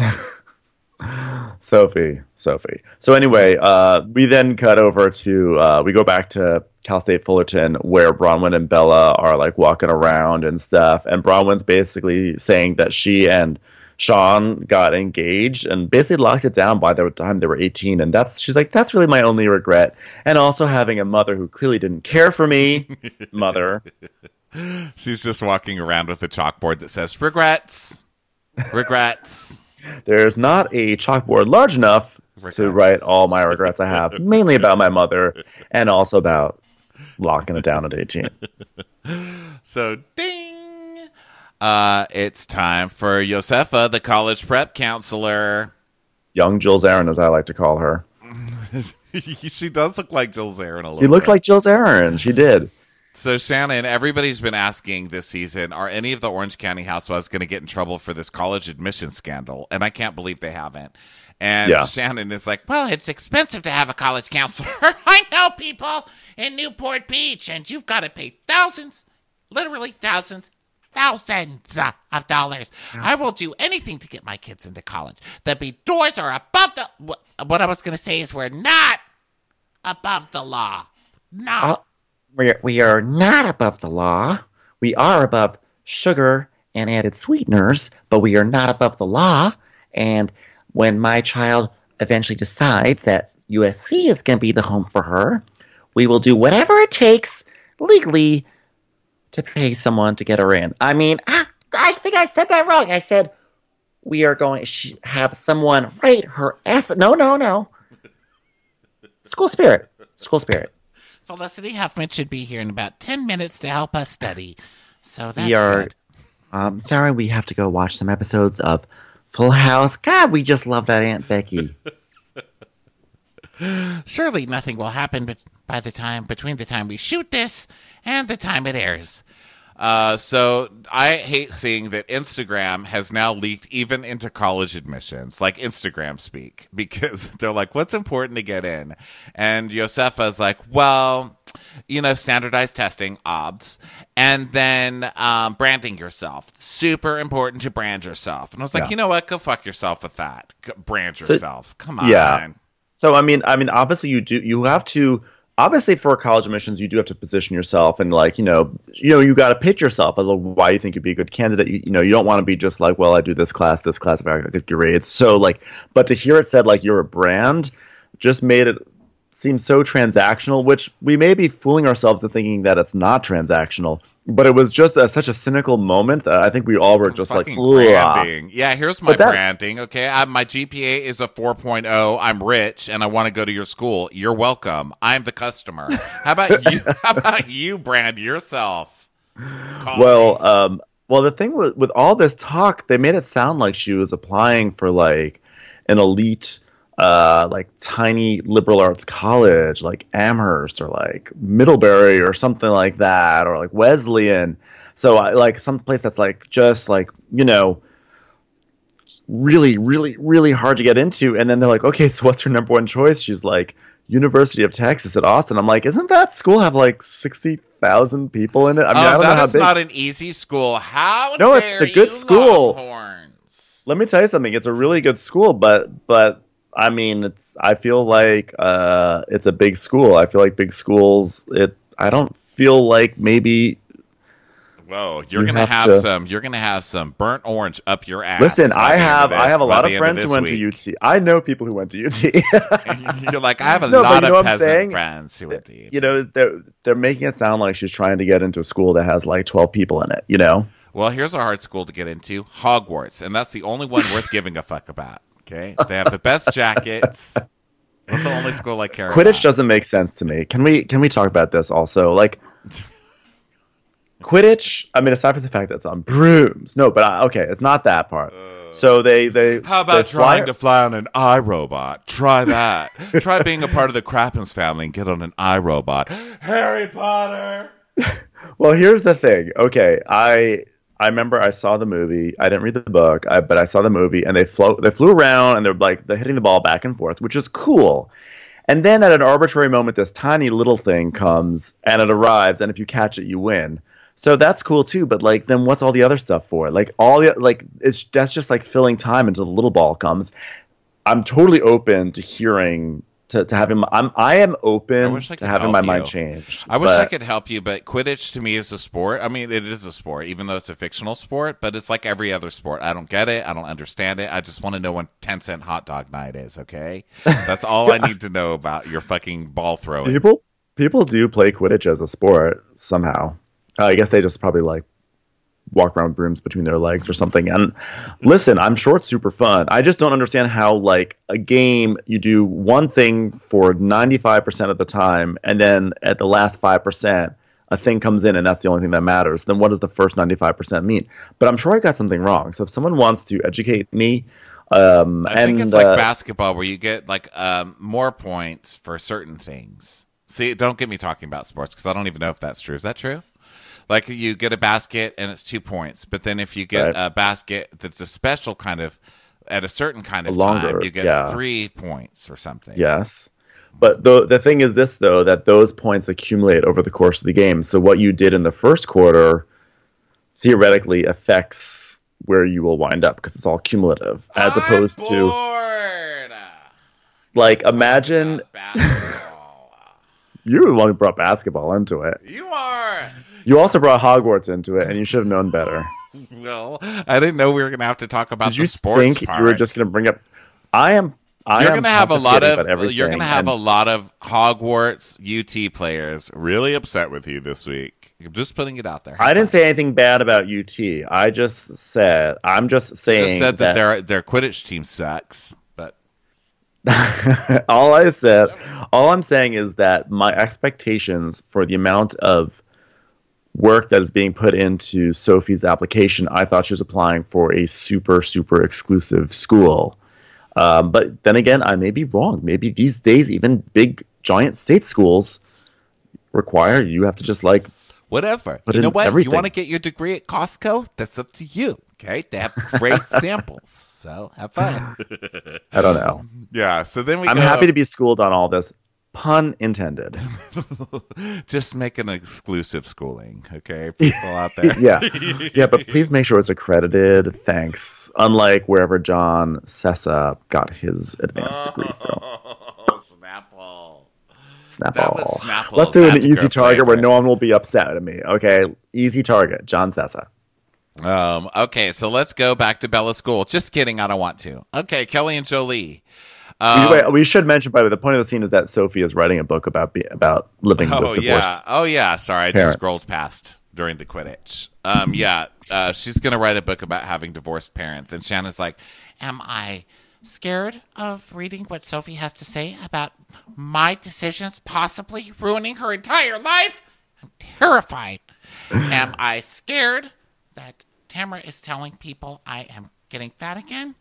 Sophie. So anyway, we then cut over to we go back to Cal State Fullerton, where Bronwyn and Bella are like walking around and stuff, and Bronwyn's basically saying that she and Sean got engaged and basically locked it down by the time they were 18, and she's like, that's really my only regret, and also having a mother who clearly didn't care for me. Mother. She's just walking around with a chalkboard that says regrets. There's not a chalkboard large enough Regrets. to write all my regrets I have, mainly about my mother and also about locking it down at 18. So ding. It's time for Josefa, the college prep counselor. Young Jill Zarin, as I like to call her. She does look like Jill Zarin a little She looked bit. like Jill Zarin. She did. So Shannon, everybody's been asking this season, are any of the Orange County housewives going to get in trouble for this college admission scandal? And I can't believe they haven't. And Yeah. Shannon is like, well, it's expensive to have a college counselor. I know people in Newport Beach, and you've got to pay thousands, literally thousands of dollars. I will do anything to get my kids into college. The doors are above the... What I was going to say is we're not above the law. No. We are not above the law. We are above sugar and added sweeteners, but we are not above the law. And when my child eventually decides that USC is going to be the home for her, we will do whatever it takes legally to pay someone to get her in. I mean, I think I said that wrong. I said we are going to have someone write her essay. No. School spirit. Felicity Huffman should be here in about 10 minutes to help us study. So that's We are good. sorry we have to go watch some episodes of Full House. God, we just love that Aunt Becky. Surely nothing will happen between the time we shoot this and the time it airs. So I hate seeing that Instagram has now leaked even into college admissions, like Instagram speak, because they're like, what's important to get in? And Josefa's like, well, standardized testing, obs, and then branding yourself. Super important to brand yourself. And I was like, Yeah. you know what? Go fuck yourself with that. Brand yourself. Come on. Yeah. So I mean, obviously you have to. Obviously, for college admissions, you do have to position yourself, and you got to pitch yourself as to why you think you'd be a good candidate. You don't want to be just like, well, I do this class, if I got good grades. So but to hear it said like you're a brand, just made it seem so transactional. Which we may be fooling ourselves into thinking that it's not transactional, but it was just such a cynical moment that I think we all were just like, Fucking "Ugh." branding. Yeah, here's my But that- branding. Okay, my GPA is a 4.0. I'm rich and I want to go to your school. You're welcome. I'm the customer. How about you? How about you brand yourself? Call me. Well, the thing with all this talk, they made it sound like she was applying for like an elite, tiny liberal arts college, like Amherst or like Middlebury or something like that, or like Wesleyan. So like some place that's like just like really, really, really hard to get into. And then they're like, okay, so what's her number one choice? She's like, University of Texas at Austin. I'm like, isn't that school have like 60 1,000 people in it. I mean, I don't know that how is big. not an easy school. How No, dare it's a good you, school. Longhorns? Let me tell you something. It's a really good school, but I mean, I feel like it's a big school. I feel like big schools. I don't feel like maybe. Whoa, you're You gonna have have to- some. You're gonna have some burnt orange up your ass. Listen, by I the end of have this- a by lot the of end friends who this went week. to UT. I know people who went to UT. You're like, I have a No, but lot you of know what I'm peasant saying? friends who went to UT. You know, they're making it sound like she's trying to get into a school that has like 12 people in it. You know. Well, here's a hard school to get into: Hogwarts, and that's the only one worth giving a fuck about. Okay, they have the best jackets. That's the only school I care about. Quidditch doesn't make sense to me. Can we talk about this also? Like Quidditch, I mean, aside from the fact that it's on brooms. No, but okay, it's not that part. So they How about they trying to fly on an iRobot? Try that. Try being a part of the Crappens family and get on an iRobot. Harry Potter. Well, here's the thing. Okay, I remember I saw the movie. I didn't read the book, but I saw the movie, and they flew around, and they're hitting the ball back and forth, which is cool. And then at an arbitrary moment, this tiny little thing comes, and it arrives, and if you catch it, you win. So that's cool too. But like, then what's all the other stuff for? Like that's just like filling time until the little ball comes. I'm totally open to hearing. To having, I am open wish I to could having help my you. mind changed. I wish I but- could help you, but Quidditch to me is a sport. I mean, it is a sport, even though it's a fictional sport, but it's like every other sport. I don't get it. I don't understand it. I just want to know when 10-cent hot dog night is, okay? That's all I need to know about your fucking ball throwing. People do play Quidditch as a sport somehow. I guess they just probably like walk around with brooms between their legs or something. And listen, I'm sure it's super fun. I just don't understand how like a game you do one thing for 95% of the time, and then at the last 5%, a thing comes in and that's the only thing that matters. Then what does the first 95% mean? But I'm sure I got something wrong. So if someone wants to educate me, I think it's like basketball where you get like more points for certain things. See, don't get me talking about sports because I don't even know if that's true. Is that true? Like you get a basket and it's 2 points, but then if you get a basket that's a special kind of at a certain kind of longer, time, you get 3 points or something. Yes. But the thing is this, though, that those points accumulate over the course of the game. So what you did in the first quarter theoretically affects where you will wind up because it's all cumulative, as opposed to like imagine basketball. you're the one who brought basketball into it. You are. You also brought Hogwarts into it, and you should have known better. Well, I didn't know we were going to have to talk about Did you the sports think part. you were just going to bring up? You're You're going to have a lot of everything, Hogwarts UT players really upset with you this week. I'm just putting it out there. I didn't say anything bad about UT. I'm just saying I just said that their Quidditch team sucks. But all I'm saying is that my expectations for the amount of work that is being put into Sophie's application, I thought she was applying for a super, super exclusive school. But then again, I may be wrong. Maybe these days, even big, giant state schools require you have to just like whatever. But You know in what? everything. You want to get your degree at Costco? That's up to you. Okay? They have great samples. So have fun. I don't know. Yeah. So then I'm happy to be schooled on all this. Pun intended. just make an exclusive schooling, okay? People out there. Yeah, but please make sure it's accredited. Thanks. Unlike wherever John Sessa got his advanced degree from. Oh, Snapple. Snapple. was Snapple's Let's do an magical easy target where favorite. no one will be upset at me. Okay, easy target. John Sessa. Okay, so let's go back to Bella School. Just kidding, I don't want to. Okay, Kelly and Jolie. We should mention, by the way, the point of the scene is that Sophie is writing a book about living with divorced. Oh yeah. Sorry, I parents. just scrolled past during the Quidditch. She's gonna write a book about having divorced parents, and Shannon's like, "Am I scared of reading what Sophie has to say about my decisions possibly ruining her entire life? I'm terrified. Am I scared that Tamara is telling people I am getting fat again?"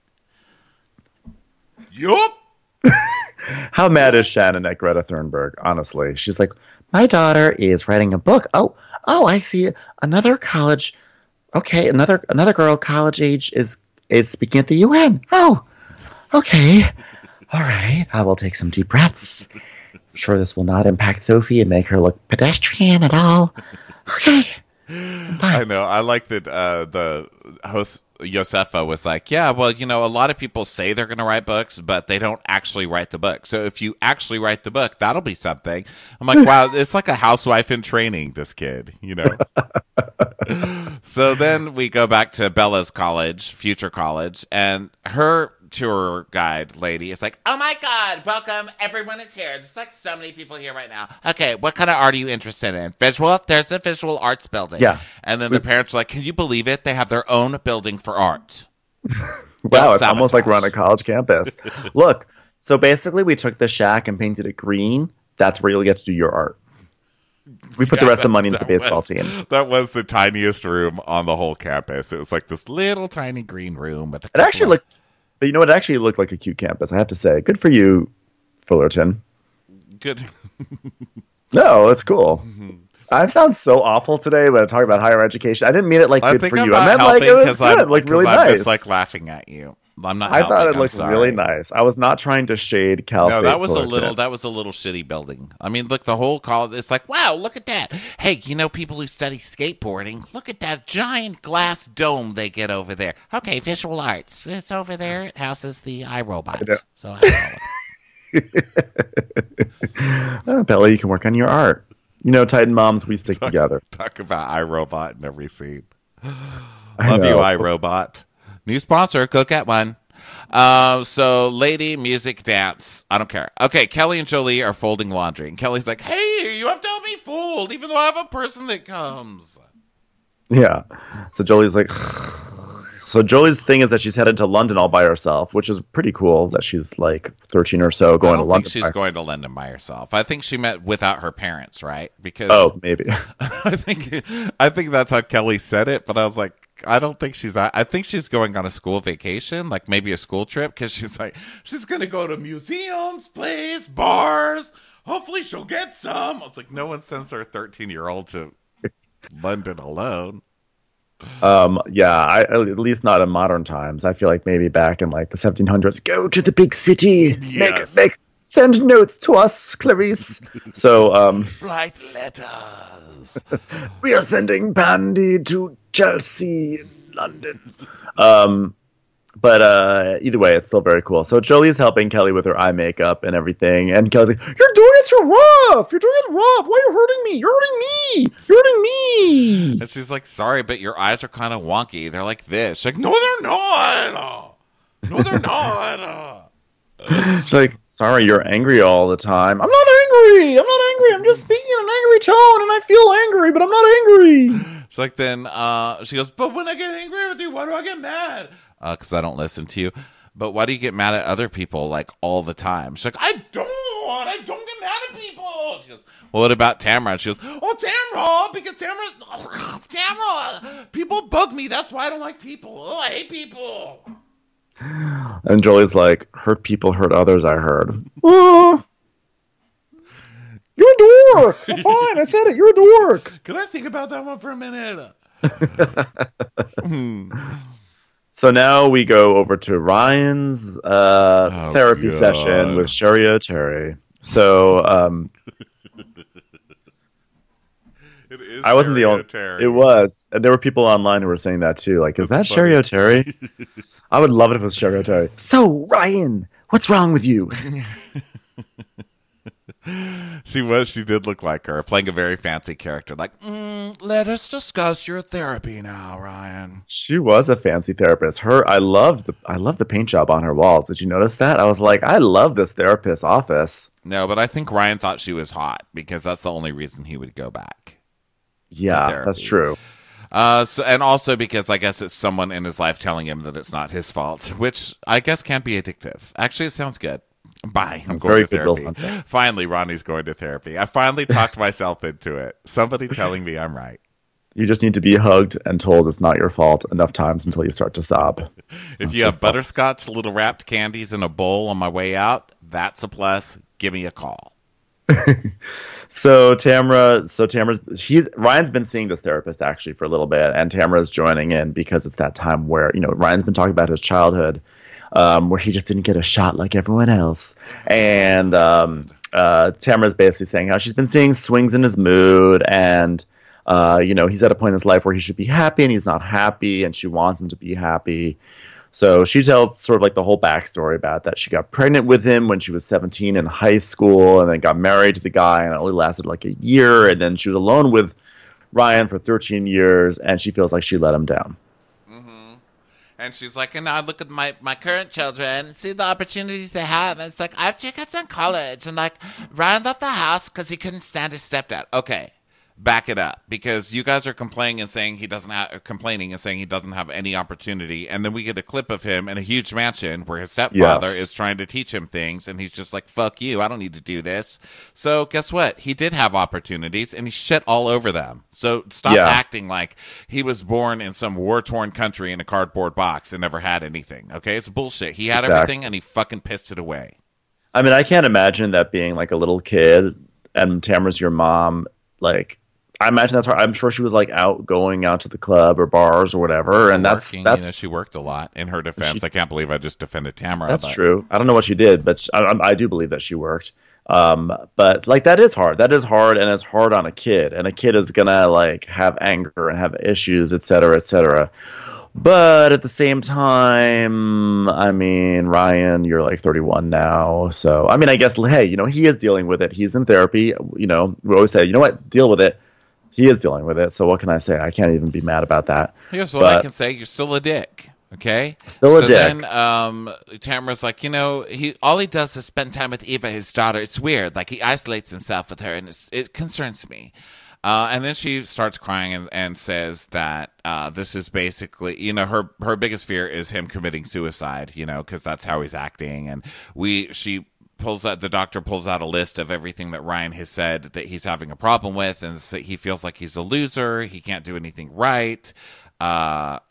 Yup. How mad is Shannon at Greta Thunberg? Honestly, she's like, my daughter is writing a book. Oh, I see. Another college. Okay, another girl college age is speaking at the UN. Oh, okay. All right. I will take some deep breaths. sure this will not impact Sophie and make her look pedestrian at all. Okay. I know. I like that the host Josefa was like, yeah, well, you know, a lot of people say they're going to write books, but they don't actually write the book. So if you actually write the book, that'll be something. I'm like, wow, it's like a housewife in training, this kid, you know. So then we go back to Bella's college, future college, and her tour guide lady is like, oh my God, welcome, everyone is here. There's like so many people here right now. Okay, what kind of art are you interested in? Visual? There's a visual arts building. Yeah. And then the parents are like, can you believe it? They have their own building for art. Wow, it's almost like we're on a college campus. Look, so basically we took the shack and painted it green. That's where you'll get to do your art. We put the rest of the money into the baseball team. That was the tiniest room on the whole campus. It was like this little tiny green room. With It actually looked, you know, it actually looked like a cute campus, I have to say. Good for you, Fullerton. good. No, it's cool. I sound so awful today when I talk about higher education. I didn't mean it like I good think for I'm you. I not meant like it helping was good, like really I'm nice. just like laughing at you. I'm not. I thought helping. it looked I'm sorry. really nice. I was not trying to shade Cal No, State that was Fullerton. that was a little shitty building. I mean, look, the whole college. It's like, wow, look at that. Hey, you know, people who study skateboarding, look at that giant glass dome they get over there. Okay, visual arts. It's over there. It houses the iRobot. So, Bella, you can work on your art. You know, Titan Moms, we stick together. talk about iRobot in every scene. I Love you, know. iRobot. New sponsor, go get one. So lady, music, dance. I don't care. Okay, Kelly and Jolie are folding laundry. And Kelly's like, hey, you have to help me fold, even though I have a person that comes. Yeah. So Jolie's like, so Jolie's thing is that she's headed to London all by herself, which is pretty cool that she's like 13 or so going I to don't London. think she's going to London by herself. I think she met without her parents, right? Because Oh, maybe. I think that's how Kelly said it, but I was like, I don't think I think she's going on a school vacation, like maybe a school trip, because she's like, she's going to go to museums, plays, bars. Hopefully she'll get some. I was like, no one sends their 13-year-old to London alone. Yeah, at least not in modern times. I feel like maybe back in like the 1700s, go to the big city, Yes. send notes to us, Clarice. So, Write letters. we are sending Bandy to Chelsea, London. But either way, it's still very cool. So Jolie's helping Kelly with her eye makeup and everything, and Kelly's like, "You're doing it too rough. You're doing it rough. Why are you hurting me? You're hurting me. You're hurting me." And she's like, sorry, but your eyes are kind of wonky. They're like this. She's like, no, they're not. No, they're not. She's like, "Sorry, you're angry all the time." I'm not angry. I'm not angry. I'm just speaking in an angry tone, and I feel angry, but I'm not angry. She's like, then she goes, but when I get angry with you, why do I get mad? Because I don't listen to you. But why do you get mad at other people like all the time? She's like, I don't get mad at people. She goes, well, what about Tamara? And she goes, oh, Tamara, because Tamara, people bug me. That's why I don't like people. Oh, I hate people. And Jolie's like, "Hurt people hurt others, I heard." Oh, you're a dork. Fine, I said it. You're a dork. Can I think about that one for a minute? So now we go over to Ryan's therapy God. session with Sherry O'Terry. So It is I wasn't the Sherry only. O'Terry. It was. And there were people online who were saying that too. Like, is that That's Sherry funny. O'Terry? I would love it if it was Sherry O'Terry. So Ryan, what's wrong with you? She did look like her, playing a very fancy character. Like, let us discuss your therapy now, Ryan. She was a fancy therapist. I loved the paint job on her walls. Did you notice that? I was like, I love this therapist's office. No, but I think Ryan thought she was hot because that's the only reason he would go back. Yeah, therapy. that's true. And also because I guess it's someone in his life telling him that it's not his fault, which I guess can't be addictive. Actually, it sounds good. Bye. I'm It's going very to good, Bill therapy. Hunter. Finally, Ronnie's going to therapy. I finally talked myself into it. Somebody telling me I'm right. You just need to be hugged and told it's not your fault enough times until you start to sob. If you have butterscotch little wrapped candies in a bowl on my way out, that's a plus. Give me a call. So Ryan's been seeing this therapist actually for a little bit, and Tamara's joining in because it's that time where, you know, Ryan's been talking about his childhood, where he just didn't get a shot like everyone else, and Tamara's basically saying how she's been seeing swings in his mood, and he's at a point in his life where he should be happy and he's not happy, and she wants him to be happy. So she tells sort of like the whole backstory about that. She got pregnant with him when she was 17 in high school, and then got married to the guy, and it only lasted like a year, and then she was alone with Ryan for 13 years, and she feels like she let him down. And she's like, and I look at my current children and see the opportunities they have. And it's like, I have two kids in college. And like, Ryan left the house because he couldn't stand his stepdad. Okay, back it up. Because you guys are complaining and saying he doesn't have any opportunity. And then we get a clip of him in a huge mansion where his stepfather is trying to teach him things. And he's just like, fuck you, I don't need to do this. So guess what? He did have opportunities and he shit all over them. So stop acting like he was born in some war-torn country in a cardboard box and never had anything. Okay, it's bullshit. He had everything and he fucking pissed it away. I mean, I can't imagine that being like a little kid and Tamara's your mom. Like, I imagine that's her. I'm sure she was like going out to the club or bars or whatever, and that's she worked a lot. In her defense, I can't believe I just defended Tamara. That's true. I don't know what she did, but I do believe that she worked. But like that is hard. That is hard, and it's hard on a kid. And a kid is gonna like have anger and have issues, et cetera, et cetera. But at the same time, I mean, Ryan, you're like 31 now, so I mean, I guess hey, he is dealing with it. He's in therapy. We always say, deal with it. He is dealing with it, so what can I say? I can't even be mad about that. Here's what I can say. You're still a dick, okay? Still a dick. Then Tamara's like, all he does is spend time with Eva, his daughter. It's weird. Like, he isolates himself with her, and it concerns me. And then she starts crying and says that this is basically, her biggest fear is him committing suicide, because that's how he's acting. And the doctor pulls out a list of everything that Ryan has said that he's having a problem with, and he feels like he's a loser. He can't do anything right. And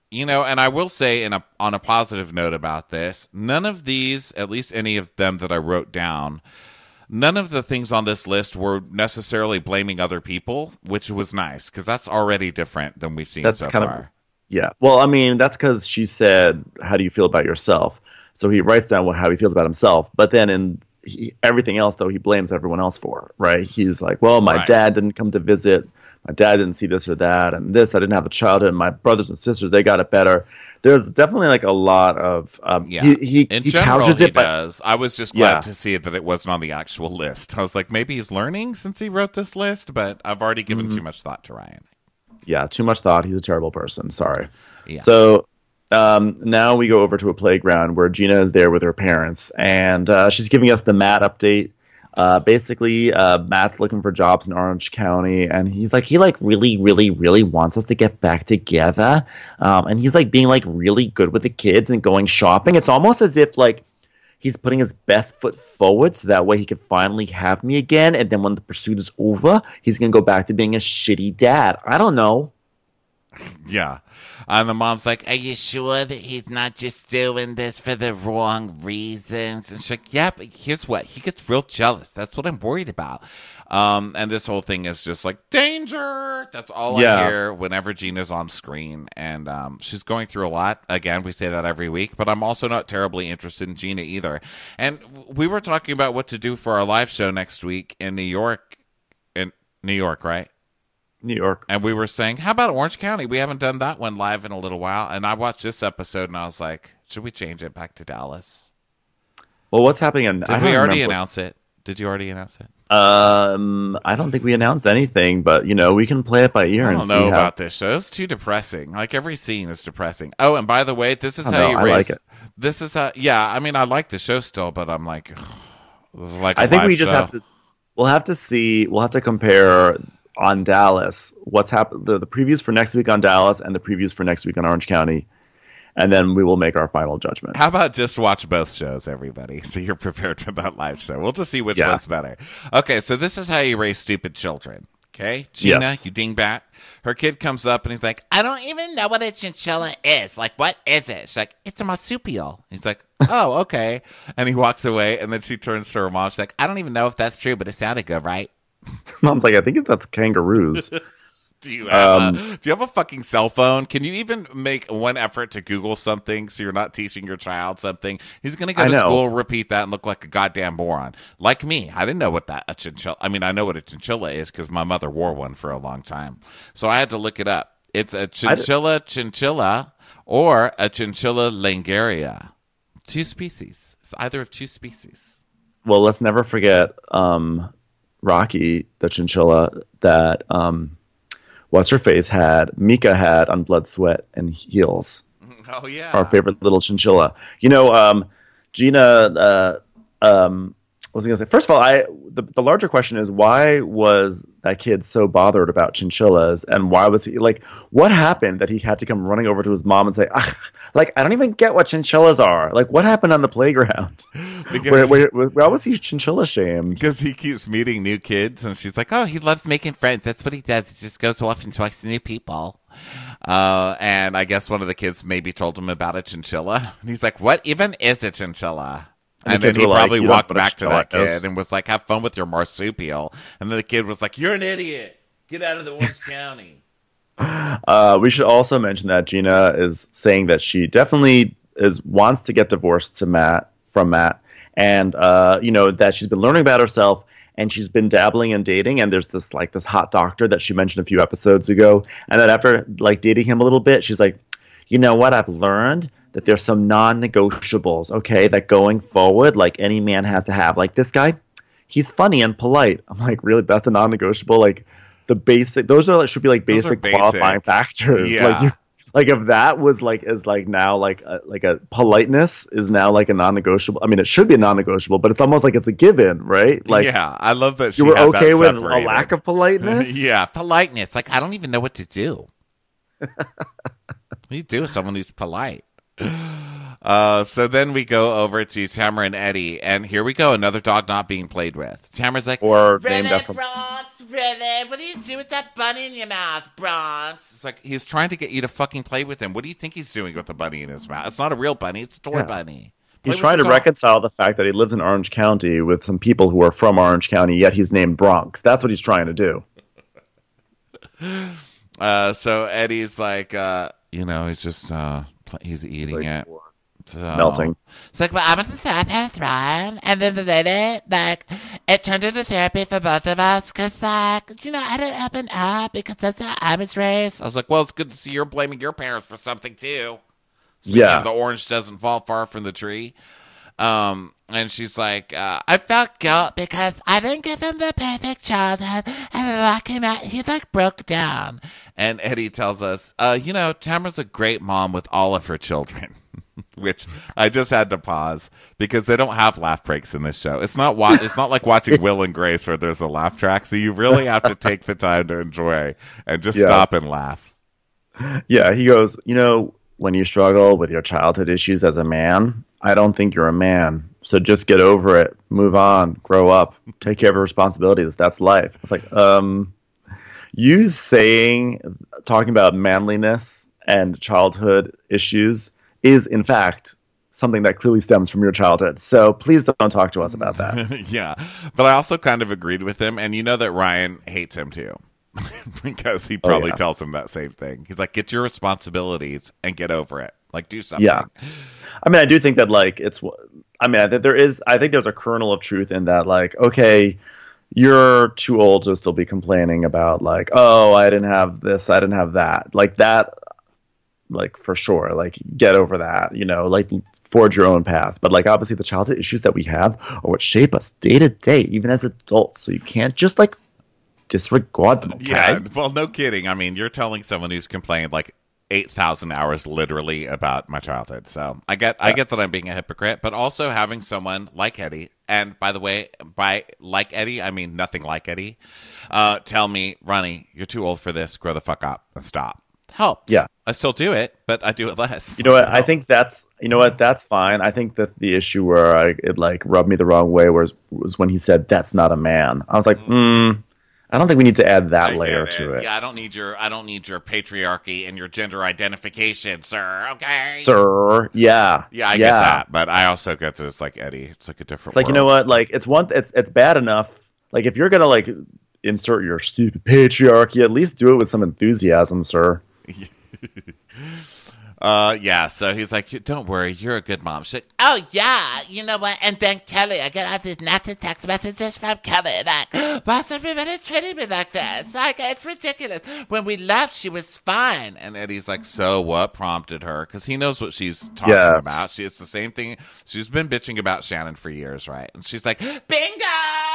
I will say on a positive note about this, none of these, at least any of them that I wrote down, none of the things on this list were necessarily blaming other people, which was nice because that's already different than we've seen so far. Yeah. Well, I mean, that's because she said, how do you feel about yourself? So he writes down how he feels about himself, but then everything else, though, he blames everyone else for, right? He's like, well, my dad didn't come to visit. My dad didn't see this or that. And I didn't have a childhood. My brothers and sisters, they got it better. There's definitely like a lot of, he couches it. Does. I was just glad to see that it wasn't on the actual list. I was like, maybe he's learning since he wrote this list, but I've already given too much thought to Ryan. Yeah, too much thought. He's a terrible person. Sorry. Yeah. So, now we go over to a playground where Gina is there with her parents, and she's giving us the Matt update. Basically, Matt's looking for jobs in Orange County, and he really, really, really wants us to get back together. And he's like being like really good with the kids and going shopping. It's almost as if like he's putting his best foot forward so that way he can finally have me again. And then when the pursuit is over, he's gonna go back to being a shitty dad. I don't know. Yeah. And the mom's like, are you sure that he's not just doing this for the wrong reasons? And she's like, yeah, but here's what. He gets real jealous. That's what I'm worried about. And this whole thing is just like, danger. That's all I hear whenever Gina's on screen. And she's going through a lot. Again, we say that every week. But I'm also not terribly interested in Gina either. And we were talking about what to do for our live show next week in New York. In New York, right? New York. And we were saying, how about Orange County? We haven't done that one live in a little while. And I watched this episode and I was like, should we change it back to Dallas? Well, what's happening? Did we already announce it? Did you already announce it? I don't think we announced anything, but we can play it by ear and see. I don't know about this show. It's too depressing. Like every scene is depressing. Oh, and by the way, this is how you raise. Like it. This is how. Yeah, I mean, I like the show still, but I'm like, I think we just have to. We'll have to see. We'll have to compare on Dallas what's happened. The previews for next week on Dallas and the previews for next week on Orange County. And then we will make our final judgment. How about just watch both shows, everybody, so you're prepared for that live show. We'll just see which one's better. Okay, so this is how you raise stupid children. Okay, Gina, you dingbat. Her kid comes up and he's like, I don't even know what a chinchilla is. Like, what is it? She's like, it's a marsupial. He's like, oh, okay. And he walks away, and then she turns to her mom. She's like, I don't even know if that's true, but it sounded good, right? Mom's like, I think that's kangaroos. Do you have a fucking cell phone? Can you even make one effort to Google something so you're not teaching your child something? He's going to go to school, repeat that, and look like a goddamn moron. Like me, I didn't know what a chinchilla. I mean, I know what a chinchilla is because my mother wore one for a long time, so I had to look it up. It's a chinchilla, or a chinchilla langaria. Two species. It's either of two species. Well, let's never forget Rocky, the chinchilla that what's her face Mika had on Blood, Sweat, and Heels. Oh yeah, our favorite little chinchilla. You know, Gina. What was I going to say? First of all, the larger question is, why was that kid so bothered about chinchillas, and why was he like? What happened that he had to come running over to his mom and say, like, I don't even get what chinchillas are. Like, what happened on the playground? Why was he chinchilla shamed? Because he keeps meeting new kids, and she's like, oh, he loves making friends. That's what he does. He just goes off and talks to new people. And I guess one of the kids maybe told him about a chinchilla. And he's like, what even is a chinchilla? And then he probably walked back to that kid and was like, have fun with your marsupial. And then the kid was like, you're an idiot. Get out of the Orange County. We should also mention that Gina is saying that she definitely wants to get divorced from Matt. And, that she's been learning about herself and she's been dabbling in dating. And there's this hot doctor that she mentioned a few episodes ago. And then after dating him a little bit, she's like, you know what? I've learned that there's some non-negotiables, okay, that going forward, any man has to have. Like, this guy, he's funny and polite. I'm like, really? That's a non-negotiable? Like, the basic, should be basic qualifying factors. Yeah. If that was now a politeness is now a non-negotiable. I mean, it should be a non-negotiable, but it's almost like it's a given, right? Yeah, I love that you were okay with a lack of politeness. Yeah, politeness. I don't even know what to do. What do you do with someone who's polite? So then we go over to Tamara and Eddie, and here we go, another dog not being played with. Tamara's like, named after Bronx, Rivet, what do you do with that bunny in your mouth, Bronx? It's like, he's trying to get you to fucking play with him. What do you think he's doing with the bunny in his mouth? It's not a real bunny, it's a toy bunny. He's trying to reconcile the fact that he lives in Orange County with some people who are from Orange County, yet he's named Bronx. That's what he's trying to do. So Eddie's like, he's just he's eating it. So, melting. It's like, well, I went to therapist, right? And then the lady, it turned into therapy for both of us because, I didn't open up because that's how I was raised. I was like, well, it's good to see you're blaming your parents for something, too. Speaking of the orange doesn't fall far from the tree. And she's like, I felt guilt because I didn't give him the perfect childhood, and then I came out, he broke down. And Eddie tells us, Tamara's a great mom with all of her children. Which I just had to pause because they don't have laugh breaks in this show. It's not like watching Will and Grace where there's a laugh track. So you really have to take the time to enjoy and just stop and laugh. Yeah, he goes, when you struggle with your childhood issues as a man, I don't think you're a man. So just get over it, move on, grow up, take care of your responsibilities. That's life. It's like, you talking about manliness and childhood issues is, in fact, something that clearly stems from your childhood. So please don't talk to us about that. Yeah. But I also kind of agreed with him. And you know that Ryan hates him, too. Because he probably tells him that same thing. He's like, get your responsibilities and get over it. Do something. Yeah. I mean, I do think that, I think there's a kernel of truth in that, okay, you're too old to still be complaining about, oh, I didn't have this, I didn't have that. That, for sure, get over that, forge your own path. But obviously the childhood issues that we have are what shape us day to day, even as adults. So you can't just disregard them. Okay? Yeah, well, no kidding. I mean, you're telling someone who's complained 8,000 hours literally about my childhood. So I get that I'm being a hypocrite, but also having someone like Eddie, and by the way, by like Eddie, I mean nothing like Eddie, tell me, Ronnie, you're too old for this. Grow the fuck up and stop. Helps. Yeah. I still do it, but I do it less. You know what? I think that's fine. I think that the issue where it rubbed me the wrong way was when he said, that's not a man. I was like, I don't think we need to add that layer to it. Yeah, I don't need your patriarchy and your gender identification, sir. Okay, sir. Yeah, yeah, I get that, but I also get that it's like Eddie. It's a different. It's you know what? It's bad enough. If you're gonna insert your stupid patriarchy. At least do it with some enthusiasm, sir. Yeah, so he's like, don't worry, you're a good mom. She's like, oh, yeah, you know what? And then Kelly, I get all these nasty text messages from Kelly, like, why's everybody treating me like this? Like, it's ridiculous. When we left, she was fine. And Eddie's like, so what prompted her? Because he knows what she's talking about. It's the same thing. She's been bitching about Shannon for years, right? And she's like, bingo!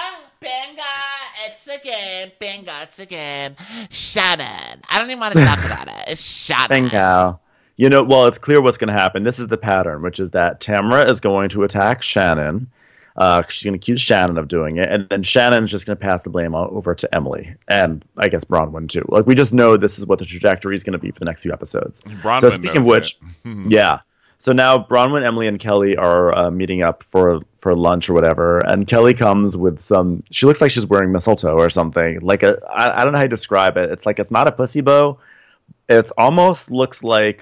It's a game. Bingo, it's a game. Shannon. I don't even want to talk about it. It's Shannon. Bingo. You know, well, it's clear what's going to happen. This is the pattern, which is that Tamara is going to attack Shannon. She's going to accuse Shannon of doing it, and then Shannon's just going to pass the blame over to Emily, and I guess Bronwyn too. Like, we just know this is what the trajectory is going to be for the next few episodes. Bronwyn so speaking of which, yeah. So now Bronwyn, Emily, and Kelly are meeting up for lunch or whatever, and Kelly comes with some. She looks like she's wearing mistletoe or something. Like I don't know how you describe it. It's like, it's not a pussy bow. It almost looks like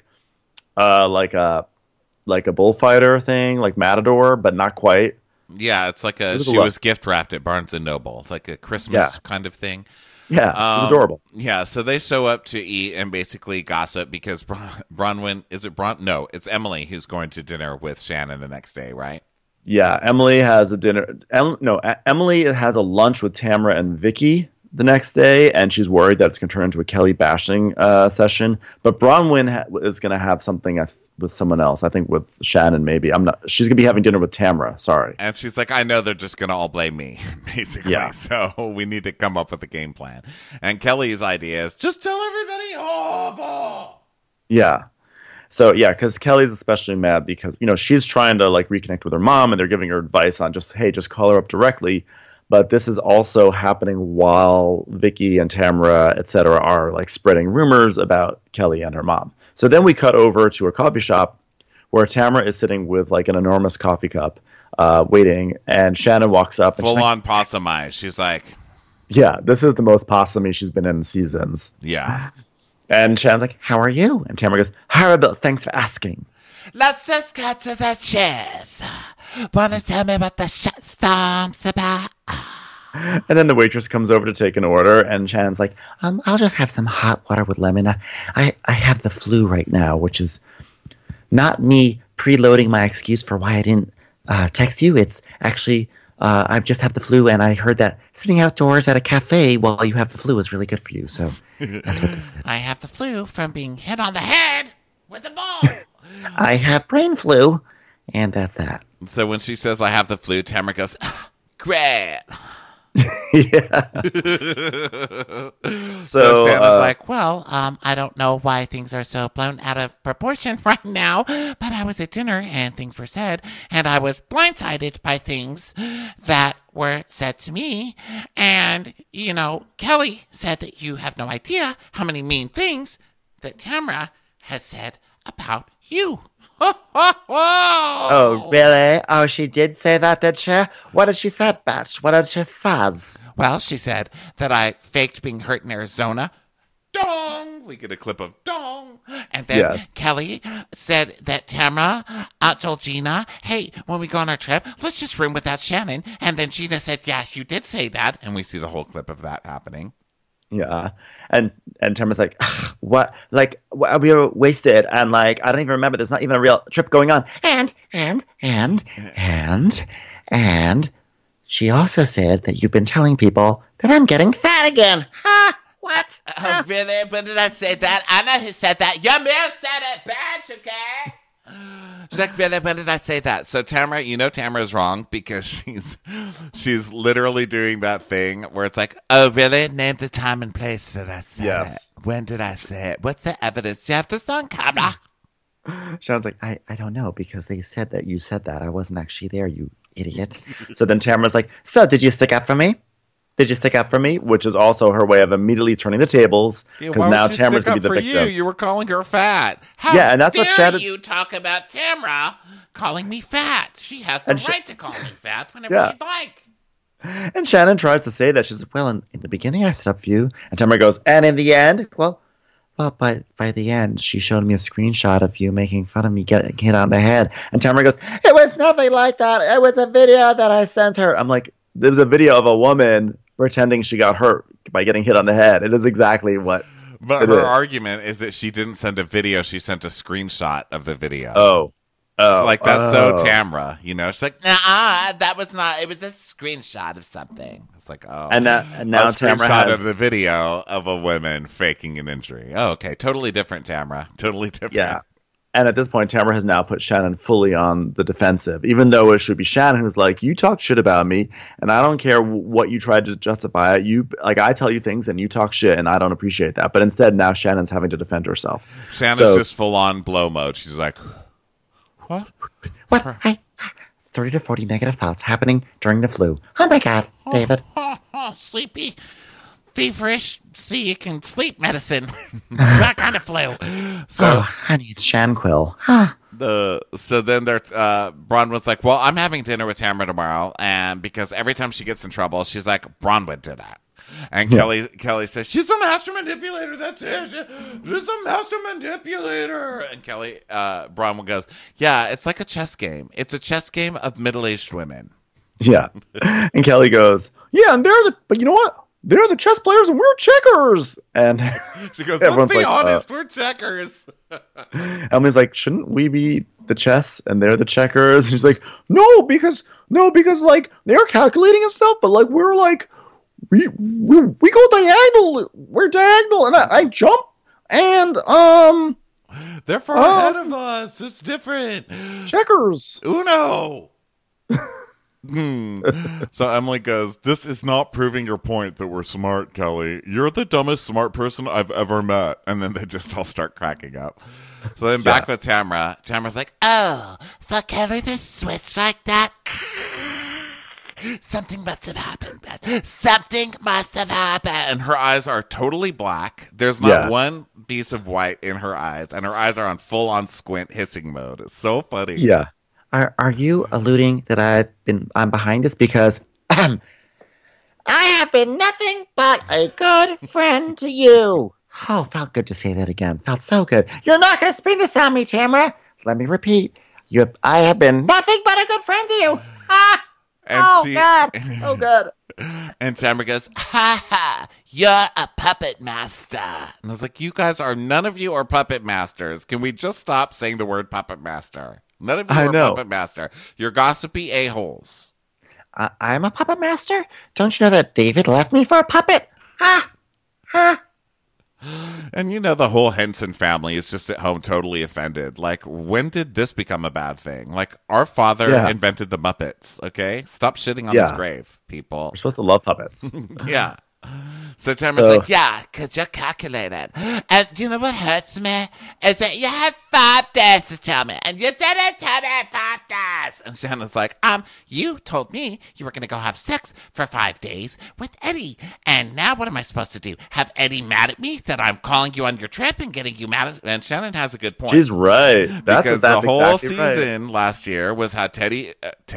a bullfighter thing, like Matador, but not quite. Yeah, it's like she was gift wrapped at Barnes and Noble, like a Christmas kind of thing. Yeah, it's adorable. Yeah, so they show up to eat and basically gossip because Bronwyn, No, it's Emily who's going to dinner with Shannon the next day, right? Yeah, Emily has a dinner. Emily has a lunch with Tamara and Vicky the next day, and she's worried that it's going to turn into a Kelly bashing session. But Bronwyn is going to have something with someone else. I think with Shannon, maybe. She's going to be having dinner with Tamara. Sorry. And she's like, I know they're just going to all blame me, basically. Yeah. So we need to come up with a game plan. And Kelly's idea is just tell everybody awful. Yeah. So, yeah, because Kelly's especially mad because, she's trying to, like, reconnect with her mom, and they're giving her advice on just call her up directly. But this is also happening while Vicky and Tamara, etc., are, like, spreading rumors about Kelly and her mom. So then we cut over to a coffee shop where Tamara is sitting with, like, an enormous coffee cup waiting, and Shannon walks up. Full on possum eyes. She's like... Yeah, this is the most possum-y she's been in seasons. Yeah. And Shannon's like, how are you? And Tamara goes, horrible, thanks for asking. Let's just get to the chase. Wanna tell me what the shitstorm's about? And then the waitress comes over to take an order, and Shannon's like, I'll just have some hot water with lemon. I have the flu right now, which is not me preloading my excuse for why I didn't text you. It's actually, I just have the flu, and I heard that sitting outdoors at a cafe while you have the flu is really good for you. So that's what this is. I have the flu from being hit on the head with a ball. I have brain flu, and that's that. So when she says I have the flu, Tamara goes, great. Yeah. So Shannon's like, Well, I don't know why things are so blown out of proportion right now, but I was at dinner and things were said, and I was blindsided by things that were said to me. And, Kelly said that you have no idea how many mean things that Tamara has said about you. Oh, really? Oh, she did say that, did she? What did she say, bitch? What did she say? Well, she said that I faked being hurt in Arizona. dong. We get a clip of dong. And then Kelly said that Tamara told Gina, hey, when we go on our trip, let's just room without Shannon. And then Gina said, yeah, you did say that. And we see the whole clip of that happening. Yeah, and Tamara's like, what? Like, we were wasted, and like, I don't even remember. There's not even a real trip going on. And she also said that you've been telling people that I'm getting fat again. Ha! What? Oh, really? When did I say that? Anna who said that. Your man said it, bitch, okay? She's like, really? When did I say that? So Tamara, Tamara's wrong because she's literally doing that thing where it's like, oh, really? Name the time and place that I said Yes. it. When did I say it? What's the evidence? Do you have this on camera? Shannon's like, I don't know, because they said that you said that. I wasn't actually there, you idiot. So then Tamara's like, so did you stick up for me? Did you stick up for me? Which is also her way of immediately turning the tables, because now Tamara's going to be the victim. You were calling her fat. How Yeah, and that's what dare Shannon- you talk about Tamara calling me fat? She has the And right to call me fat whenever Yeah. she'd like. And Shannon tries to say that. She's like, well, in the beginning I stood up for you. And Tamara goes, and in the end? Well, by the end, she showed me a screenshot of you making fun of me getting hit on the head. And Tamara goes, it was nothing like that. It was a video that I sent her. I'm like, there was a video of a woman pretending she got hurt by getting hit on the head. It is exactly what. But it her is. argument is that she didn't send a video; she sent a screenshot of the video. Oh, Like that's so Tamra, you know. She's like, Nuh-uh, that was not. It was a screenshot of something. it's like, oh, and now a Tamra screenshot has of the video of a woman faking an injury. Oh, okay, totally different, Tamra. Totally different. yeah. And at this point, Tamra has now put Shannon fully on the defensive, even though it should be Shannon who's like, you talk shit about me, and I don't care what you tried to justify it. You like I tell you things, and you talk shit, and I don't appreciate that. But instead, now Shannon's having to defend herself. Shannon's just full on blow mode. She's like, what? What? 30 to 40 negative thoughts happening during the flu. Oh my God, David. Sleepy, feverish, see you can sleep medicine. That kind of flu. So Oh, honey, it's Shanquil. so then Bronwyn's like, well, I'm having dinner with Tamara tomorrow, and because every time she gets in trouble, she's like, Bronwyn did that. And Kelly says, she's a master manipulator. That's it. She's a master manipulator. And Bronwyn goes, yeah, it's like a chess game. It's a chess game of middle-aged women. Yeah. And Kelly goes, yeah, and but you know what? They're the chess players and we're checkers. And She goes, everyone's let's be like, honest, we're checkers. Emily's like, shouldn't we be the chess and they're the checkers? And she's like, no, because like they're calculating and stuff, but like we're like we go diagonal. We're diagonal, and I jump, and They're far ahead of us. It's different. checkers. Uno. So Emily goes, this is not proving your point that we're smart, Kelly. You're the dumbest smart person I've ever met. And then they just all start cracking up. So then back with Tamra. Tamra's like, Oh, for Kelly to switch like that? Something must have happened. Something must have happened. and her eyes are totally black. There's not one piece of white in her eyes. And her eyes are on full on squint hissing mode. It's so funny. Yeah. Are you alluding that I'm behind this because I have been nothing but a good friend to you. Oh, felt good to say that again. Felt so good. You're not going to spin this on me, Tamara. Let me repeat. I have been nothing but a good friend to you. Ah! And God. So good. And Tamra goes, Ha ha, you're a puppet master. and I was like, you guys are, none of you are puppet masters. Can we just stop saying the word puppet master? None of you are know. puppet master. You're gossipy a-holes. I'm a puppet master? Don't you know that David left me for a puppet? Ha! Ha! And you know the whole Henson family is just at home totally offended. Like, when did this become a bad thing? Like, our father invented the Muppets, okay? Stop shitting on his grave, people. We're supposed to love puppets. Yeah. So Tamara's So- like, Yeah, because you're calculated. And do you know what hurts me? Is that you had 5 days to tell me, and you didn't tell me 5 days. and Shannon's like, You told me you were going to go have sex for 5 days with Eddie. And now what am I supposed to do? Have Eddie mad at me that I'm calling you on your trip and getting you mad at and Shannon has a good point. She's right. because the whole exactly right. season last year was how Teddy.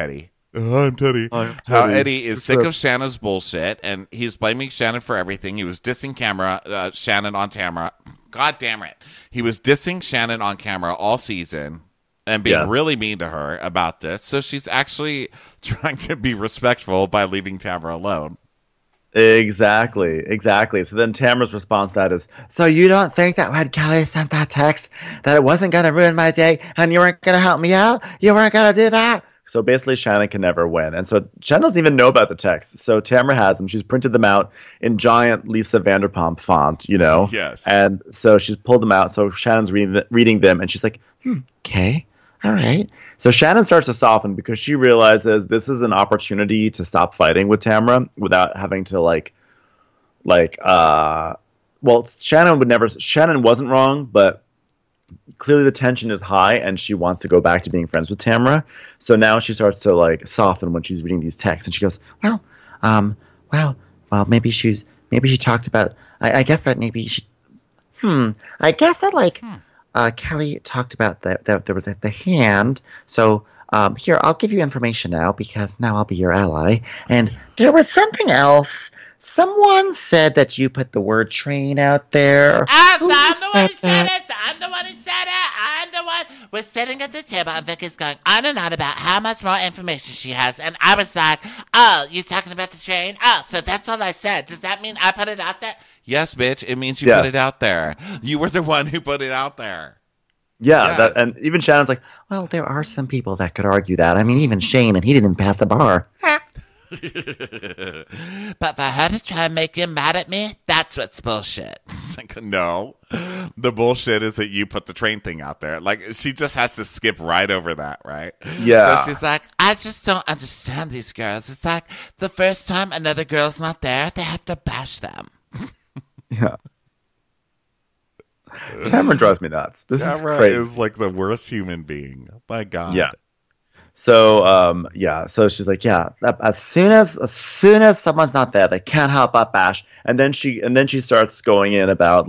I'm Teddy. I'm How Teddy. Eddie is sick of Shannon's bullshit, and he's blaming Shannon for everything. He was dissing Shannon on camera. God damn it. He was dissing Shannon on camera all season and being really mean to her about this. So she's actually trying to be respectful by leaving Tamara alone. Exactly. So then Tamara's response to that is, so you don't think that when Kelly sent that text that it wasn't going to ruin my day and you weren't going to help me out? You weren't going to do that? So basically Shannon can never win. And so Shannon doesn't even know about the text. So Tamara has them. She's printed them out in giant Lisa Vanderpump font, you know? Yes. And so she's pulled them out. So Shannon's reading them and she's like, Okay. All right. so Shannon starts to soften because she realizes this is an opportunity to stop fighting with Tamara without having to Shannon wasn't wrong, but clearly the tension is high and she wants to go back to being friends with Tamara. So now she starts to soften when she's reading these texts and she goes, Well, maybe she talked about. I guess that maybe she. I guess that Kelly talked about that there was the hand. So here, I'll give you information now because now I'll be your ally. And there was something else. Someone said that you put the word train out there. I'm the one Who who said said that? it. I'm the one who said it. I'm the the one was sitting at the table and Vicky's going on and on about how much more information she has. And I was like, oh, you talking about the train? Oh, so that's all I said. Does that mean I put it out there? Yes, bitch. It means you put it out there. You were the one who put it out there. Yeah, Yes. and even Shannon's like, Well, there are some people that could argue that. I mean, even Shane, and he didn't even pass the bar. But for her to try and make him mad at me, that's what's bullshit. It's like, no, the bullshit is that you put the train thing out there. Like, she just has to skip right over that, right? yeah. So she's like, I just don't understand these girls. It's like the first time another girl's not there, they have to bash them. Yeah. Tamara drives me nuts. This Tamara is crazy. is like the worst human being. My God. Yeah. So, so she's like, as soon as someone's not there, they can't help but bash. And then she starts going in about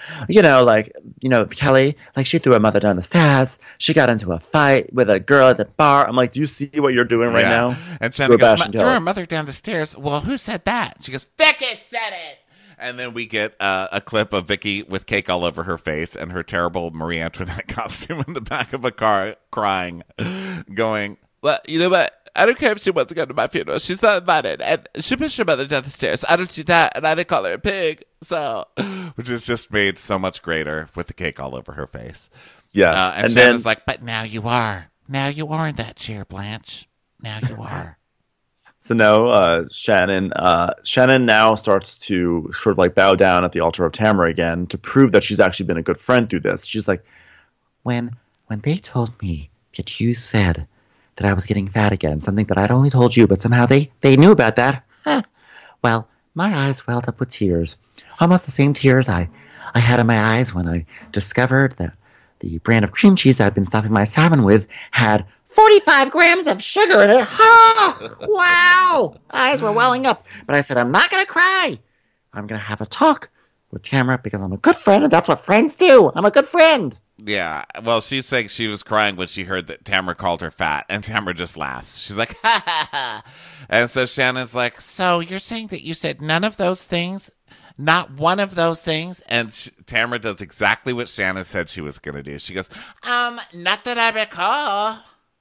Kelly, like she threw her mother down the stairs. She got into a fight with a girl at the bar. I'm like, do you see what you're doing right now? And Shannon Go goes, bashing threw Kelly. her mother down the stairs. Well, who said that? She goes, Vicky said it. and then we get a clip of Vicky with cake all over her face and her terrible Marie Antoinette costume in the back of a car, crying, going, well, you know what? I don't care if she wants to go to my funeral. She's not invited. And she pushed her mother down the stairs. I don't do that. And I didn't call her a pig. So, which is just made so much greater with the cake all over her face. Yes. And and Shannon's then, like, But now you are. Now you are in that chair, Blanche. Now you are. so now Shannon now starts to sort of like bow down at the altar of Tamara again to prove that she's actually been a good friend through this. She's like, When they told me that you said that I was getting fat again, something that I'd only told you, but somehow they knew about that. Well, my eyes welled up with tears. Almost the same tears I had in my eyes when I discovered that the brand of cream cheese I'd been stuffing my salmon with had 45 grams of sugar in it. Oh, wow! Eyes were welling up. But I said, I'm not going to cry. I'm going to have a talk with Tamara because I'm a good friend, and that's what friends do. I'm a good friend. yeah. Well, she's saying she was crying when she heard that Tamara called her fat, and Tamara just laughs. She's like, ha ha ha. And so Shannon's like, So you're saying that you said none of those things? Not one of those things? and Tamara does exactly what Shannon said she was going to do. She goes, Not that I recall.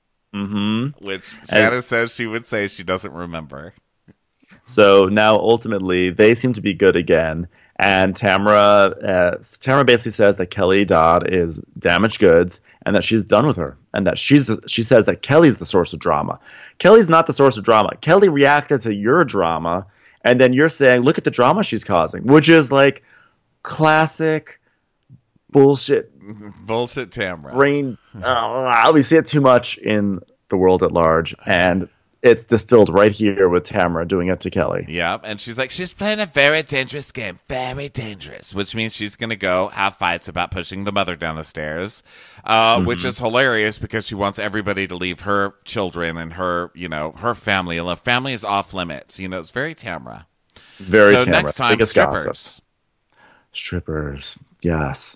which Shannon says she would say she doesn't remember. so now ultimately they seem to be good again. And Tamara basically says that Kelly Dodd is damaged goods and that she's done with her. And that she says that Kelly's the source of drama. Kelly's not the source of drama. Kelly reacted to your drama, and then you're saying, look at the drama she's causing, which is like classic bullshit Bullshit Tamara. brain. We see it too much in the world at large, and it's distilled right here with Tamara doing it to Kelly. Yep. And she's like, she's playing a very dangerous game. Very dangerous. Which means she's going to go have fights about pushing the mother down the stairs, which is hilarious because she wants everybody to leave her children and her, her family alone. Family is off limits. It's very Tamara. Very So Tamara. next time, Biggest strippers. gossip. Strippers, yes.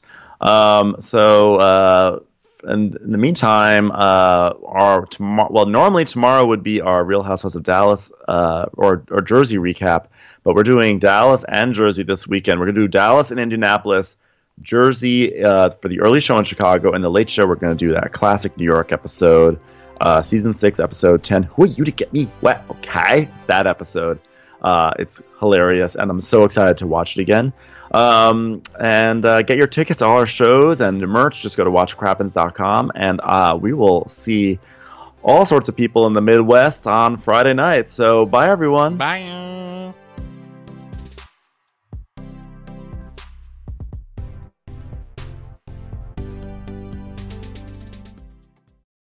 And in the meantime, normally tomorrow would be our Real Housewives of Dallas or Jersey recap, but we're doing Dallas and Jersey this weekend. We're going to do Dallas and Indianapolis, Jersey for the early show in Chicago, and the late show we're going to do that classic New York episode, season 6, episode 10. Who are you to get me wet? Okay, it's that episode. It's hilarious, and I'm so excited to watch it again. And get your tickets to all our shows and merch. Just go to watchcrappens.com, and we will see all sorts of people in the Midwest on Friday night. So bye, everyone. Bye.